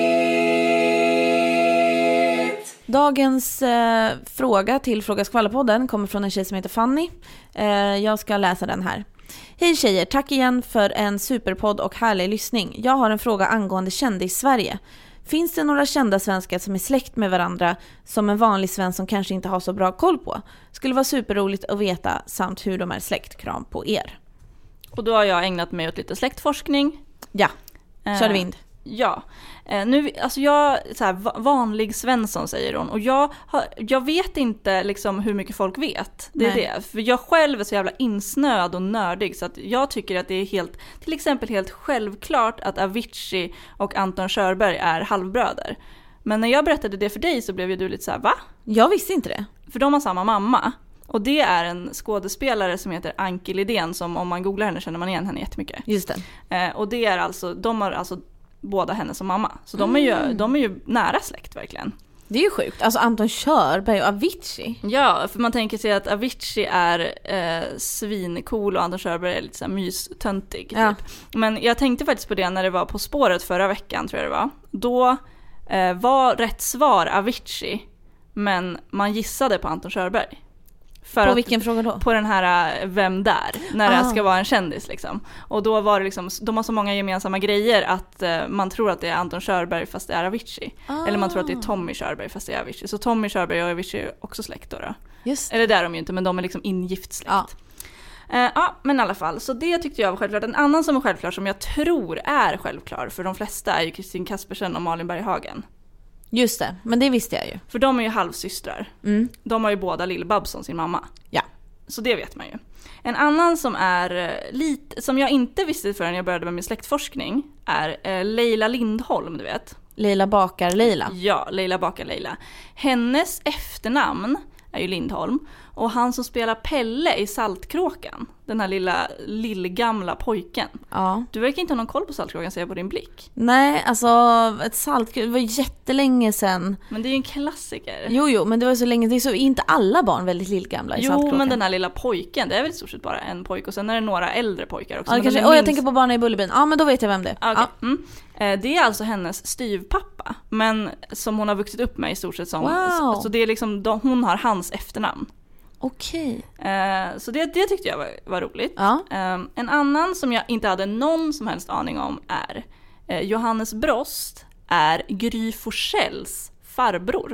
Speaker 6: vet.
Speaker 2: Dagens eh, fråga till Fråga Skvallerpodden kommer från en tjej som heter Fanny. Eh, jag ska läsa den här. Hej tjejer, tack igen för en superpodd och härlig lyssning. Jag har en fråga angående kändis-Sverige. Finns det några kända svenskar som är släkt med varandra som en vanlig svensk som kanske inte har så bra koll på? Skulle vara superroligt att veta samt hur de är släkt. Kram på er.
Speaker 3: Och då har jag ägnat mig åt lite släktforskning.
Speaker 2: Ja, körde vind.
Speaker 3: Eh, ja, eh, nu, alltså jag, så här, vanlig Svensson säger hon. Och jag, har, jag vet inte liksom hur mycket folk vet. Det är
Speaker 2: Nej.
Speaker 3: det. För jag själv är så jävla insnöd och nördig. Så att jag tycker att det är helt, till exempel helt självklart att Avicii och Anton Körberg är halvbröder. Men när jag berättade det för dig så blev ju du lite så här, va?
Speaker 2: Jag visste inte det.
Speaker 3: För de har samma mamma. Och det är en skådespelare som heter Anki Lidén, som om man googlar henne känner man igen henne jättemycket.
Speaker 2: Just det.
Speaker 3: Eh, och det är alltså, de har alltså båda henne som mamma. Så de är ju, mm. de är ju nära släkt verkligen.
Speaker 2: Det är ju sjukt. Alltså Anton Körberg och Avicii.
Speaker 3: Ja, för man tänker sig att Avicii är eh, svincool och Anton Körberg är lite så här mystöntig. Typ.
Speaker 2: Ja.
Speaker 3: Men jag tänkte faktiskt på det när det var På spåret förra veckan, tror jag det var. Då eh, var rätt svar Avicii, men man gissade på Anton Körberg. För
Speaker 2: på
Speaker 3: att,
Speaker 2: vilken fråga då?
Speaker 3: På den här Vem där? När
Speaker 2: ah.
Speaker 3: det ska vara en kändis liksom. Och då var det liksom, de har så många gemensamma grejer att uh, man tror att det är Anton Körberg fast det är Avicii. Ah. Eller man tror att det är Tommy Körberg fast det är Avicii. Så Tommy Körberg och Avicii är också släkt då. då.
Speaker 2: Just.
Speaker 3: Eller det är de ju inte, men de är liksom ingift släkt.
Speaker 2: Ja.
Speaker 3: Uh, ja, men i alla fall. Så det tyckte jag var självklart. En annan som är självklar, som jag tror är självklar för de flesta, är ju Kristin Kaspersen och Malin Berghagen.
Speaker 2: Just det, men det visste jag ju.
Speaker 3: För de är ju halvsystrar. Mm. De har ju båda Lill-Babs som sin mamma.
Speaker 2: Ja.
Speaker 3: Så det vet man ju. En annan som är lite, som jag inte visste förrän jag började med min släktforskning, är eh, Leila Lindholm, du vet.
Speaker 2: Leila bakar Leila.
Speaker 3: Ja, Leila bakar Leila. Hennes efternamn är ju Lindholm. Och han som spelar Pelle i Saltkråkan, den här lilla lillgamla pojken.
Speaker 2: Ja.
Speaker 3: Du verkar inte ha någon koll på Saltkråkan, ser jag på din blick.
Speaker 2: Nej, alltså ett saltkråka, det var jättelänge sedan.
Speaker 3: Men det är ju en klassiker.
Speaker 2: Jo, jo, men det var så länge, det är så inte alla barn väldigt lillgamla i
Speaker 3: jo,
Speaker 2: Saltkråkan.
Speaker 3: Jo, men den här lilla pojken, det är väl i stort sett bara en pojke. Och sen är det några äldre pojkar också.
Speaker 2: Ja, kanske,
Speaker 3: minst...
Speaker 2: Och jag tänker på Barnen i Bullerbyn. Ja, men då vet jag vem det är.
Speaker 3: Okay.
Speaker 2: Ja.
Speaker 3: Mm. Det är alltså hennes styvpappa, men som hon har vuxit upp med i stort sett som.
Speaker 2: Wow.
Speaker 3: Så det är liksom, hon har hans efternamn.
Speaker 2: Okej.
Speaker 3: Okay. Så det, det tyckte jag var, var roligt.
Speaker 2: Ja.
Speaker 3: En annan som jag inte hade någon som helst aning om är Johannes Brost är Gry Forssells farbror.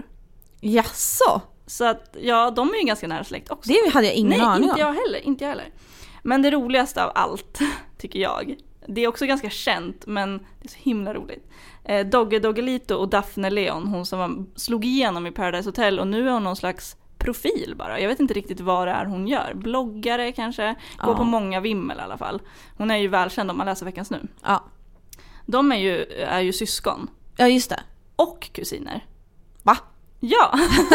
Speaker 2: Jaså?
Speaker 3: Så att, ja, de är ju ganska nära släkt också.
Speaker 2: Det hade jag ingen
Speaker 3: Nej,
Speaker 2: aning om.
Speaker 3: inte jag heller, inte jag heller. Men det roligaste av allt, tycker jag, det är också ganska känt, men det är så himla roligt. Eh, Dogge Doggelito och Daphne Leon, hon som var, slog igenom i Paradise Hotel, och nu är hon någon slags profil bara. Jag vet inte riktigt vad det är hon gör. Bloggare kanske, går
Speaker 2: ja.
Speaker 3: på många vimmel i alla fall. Hon är ju välkänd om man läser Veckans Nu.
Speaker 2: Ja.
Speaker 3: De är ju, är ju syskon.
Speaker 2: Ja, just det.
Speaker 3: Och kusiner.
Speaker 2: Va?
Speaker 3: Ja.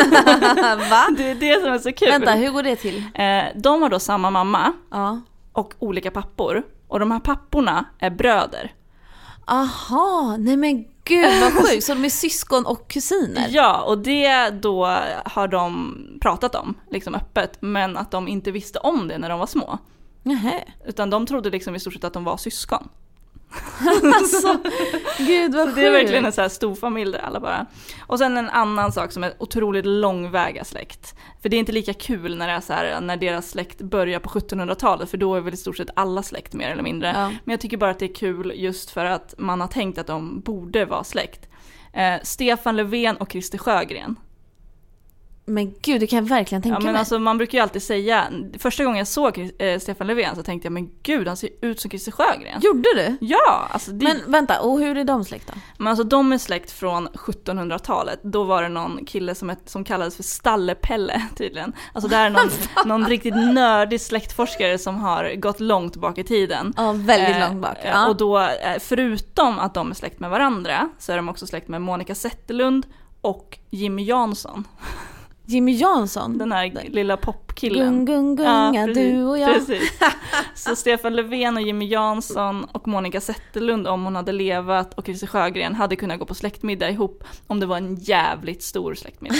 Speaker 2: Va?
Speaker 3: Det är det som är så kul.
Speaker 2: Vänta, hur går det till?
Speaker 3: Eh, de har då samma mamma.
Speaker 2: Ja.
Speaker 3: Och olika pappor. Och de här papporna är bröder.
Speaker 2: Aha, nej men Gud vad sjukt, så de är syskon och kusiner?
Speaker 3: Ja, och det då har de pratat om liksom öppet, men att de inte visste om det när de var små.
Speaker 2: Nähä.
Speaker 3: Utan de trodde liksom i stort sett att de var syskon.
Speaker 2: Alltså, gud vad
Speaker 3: så det är verkligen en så här stor familj där alla bara. Och sen en annan sak som är otroligt långväga släkt. För det är inte lika kul när det är så här, när deras släkt börjar på sjuttonhundratalet, för då är väl i stort sett alla släkt mer eller mindre.
Speaker 2: Ja.
Speaker 3: Men jag tycker bara att det är kul just för att man har tänkt att de borde vara släkt. Eh, Stefan Löfven och Christer Sjögren.
Speaker 2: Men gud, det kan jag verkligen tänka
Speaker 3: ja, men
Speaker 2: mig.
Speaker 3: alltså, man brukar ju alltid säga, första gången jag såg eh, Stefan Löfven så tänkte jag, men gud, han ser ut som Christer Sjögren.
Speaker 2: Gjorde du?
Speaker 3: Ja, alltså det...
Speaker 2: Men vänta, och hur är de släkt då?
Speaker 3: Men alltså de är släkt från sjuttonhundratalet. Då var det någon kille som, ett, som kallades för Stallepelle tydligen. Alltså det är någon, någon riktigt nördig släktforskare som har gått långt bak i tiden.
Speaker 2: Ja, väldigt
Speaker 3: eh,
Speaker 2: långt bak. Ja.
Speaker 3: Och då, eh, förutom att de är släkt med varandra, så är de också släkt med Monica Zetterlund och Jimmy Jansson.
Speaker 2: Jimmy Jansson?
Speaker 3: Den här lilla popkillen.
Speaker 2: Gung, gung, gunga, ja, du och jag.
Speaker 3: Precis. Så Stefan Löfven och Jimmy Jansson och Monica Zetterlund, om hon hade levat, och Christer Sjögren hade kunnat gå på släktmiddag ihop om det var en jävligt stor släktmiddag.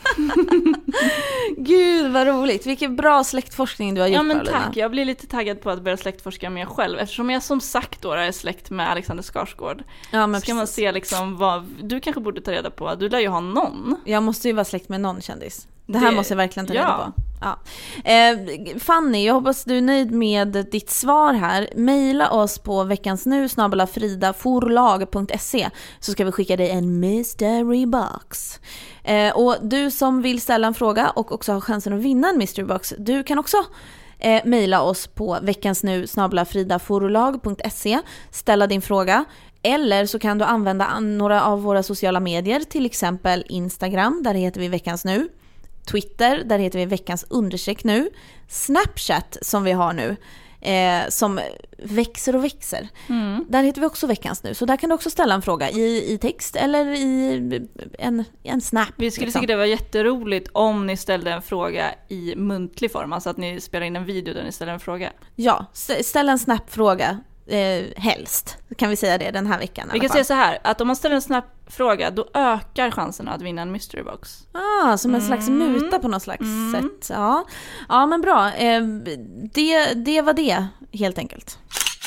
Speaker 2: Gud vad roligt, vilken bra släktforskning du har gjort.
Speaker 3: Ja men
Speaker 2: Paulina.
Speaker 3: tack, jag blir lite taggad på att börja släktforska med själv, eftersom jag som sagt då är släkt med Alexander Skarsgård.
Speaker 2: Ja, men
Speaker 3: ska
Speaker 2: precis.
Speaker 3: man se liksom vad, du kanske borde ta reda på, du lär ju ha någon.
Speaker 2: Jag måste ju vara släkt med någon kändis. Det här
Speaker 3: Det-
Speaker 2: måste jag verkligen ta
Speaker 3: ja.
Speaker 2: reda på. Ja. Eh, Fanny, jag hoppas du är nöjd med ditt svar här. Maila oss på veckansnu snabel-a fridaforlag punkt se, så ska vi skicka dig en mystery box. Eh, och du som vill ställa en fråga och också ha chansen att vinna en mystery box, du kan också eh, maila oss på veckansnu snabel-a fridaforlag punkt se, ställa din fråga. Eller så kan du använda några av våra sociala medier, till exempel Instagram, där heter vi veckans nu. Twitter, där heter vi veckans understreck nu. Snapchat som vi har nu, eh, som växer och växer. Mm. Där heter vi också veckans nu. Så där kan du också ställa en fråga i, i text eller i en, en snap.
Speaker 3: Vi skulle
Speaker 2: liksom.
Speaker 3: tycka det var jätteroligt om ni ställde en fråga i muntlig form, alltså att ni spelar in en video där ni ställer en fråga.
Speaker 2: Ja, ställ en snap-fråga. Eh, helst, kan vi säga det den här veckan.
Speaker 3: Vi kan säga så här, att om man ställer en snabb fråga, då ökar chansen att vinna en mystery box.
Speaker 2: Ah, som en slags
Speaker 3: Mm.
Speaker 2: muta på något slags mm. sätt. Ja. Ja, men bra. Eh, det, det var det, helt enkelt.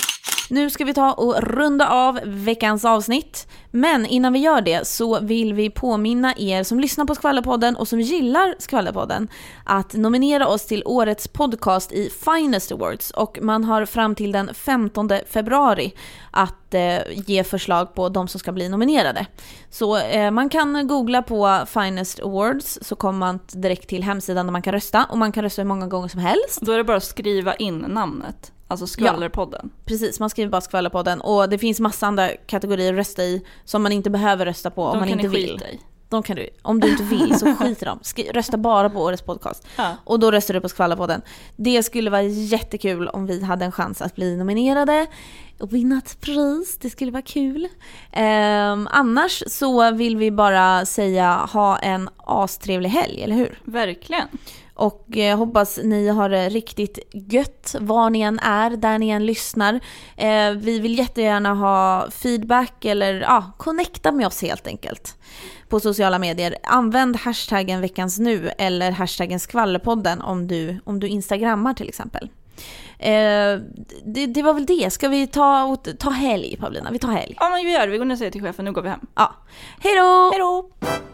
Speaker 2: Nu ska vi ta och runda av veckans avsnitt. Men innan vi gör det så vill vi påminna er som lyssnar på Skvallerpodden och som gillar Skvallerpodden att nominera oss till årets podcast i Finest Awards. Och man har fram till den femtonde februari att eh, ge förslag på de som ska bli nominerade. Så eh, man kan googla på Finest Awards, så kommer man direkt till hemsidan där man kan rösta. Och man kan rösta hur många gånger som helst.
Speaker 3: Då är det bara att skriva in namnet. Alltså Skvallerpodden.
Speaker 2: Ja, precis, man skriver bara Skvallerpodden. Och det finns massa andra kategorier att rösta i som man inte behöver rösta på om
Speaker 3: De
Speaker 2: man
Speaker 3: kan
Speaker 2: inte
Speaker 3: ni
Speaker 2: vill.
Speaker 3: skita i.
Speaker 2: De kan du, om du inte vill så skiter de. Skri- rösta bara på årets podcast.
Speaker 3: Ja.
Speaker 2: Och då röstar du på Skvallerpodden. Det skulle vara jättekul om vi hade en chans att bli nominerade och vinna ett pris. Det skulle vara kul. Ehm, annars så vill vi bara säga ha en astrevlig helg, eller hur?
Speaker 3: Verkligen.
Speaker 2: Och jag hoppas ni har det riktigt gött var ni än är, där ni än lyssnar. Eh, vi vill jättegärna ha feedback eller ja, connecta med oss helt enkelt på sociala medier. Använd hashtaggen veckans nu eller hashtaggen skvallerpodden om du, om du instagrammar till exempel. Eh, det, det var väl det. Ska vi ta, och, ta helg, Paulina? Vi tar helg.
Speaker 3: Ja, men vi gör det. Vi går ner och säger till chefen, nu går vi hem.
Speaker 2: Ja. Hej då!
Speaker 3: Hej då!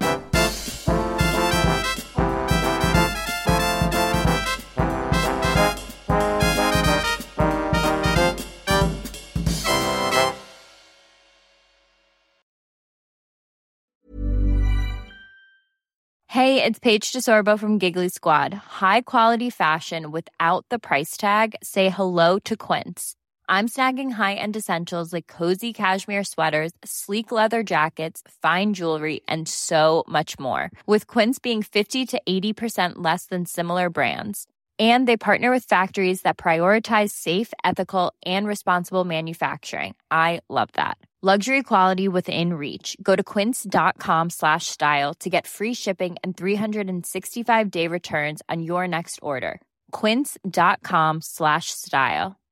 Speaker 7: Hey, it's Paige DeSorbo from Giggly Squad. High quality fashion without the price tag. Say hello to Quince. I'm snagging high-end essentials like cozy cashmere sweaters, sleek leather jackets, fine jewelry, and so much more. With Quince being fifty to eighty percent less than similar brands. And they partner with factories that prioritize safe, ethical, and responsible manufacturing. I love that. Luxury quality within reach. Go to quince.com slash style to get free shipping and three sixty-five day returns on your next order. Quince.com slash style.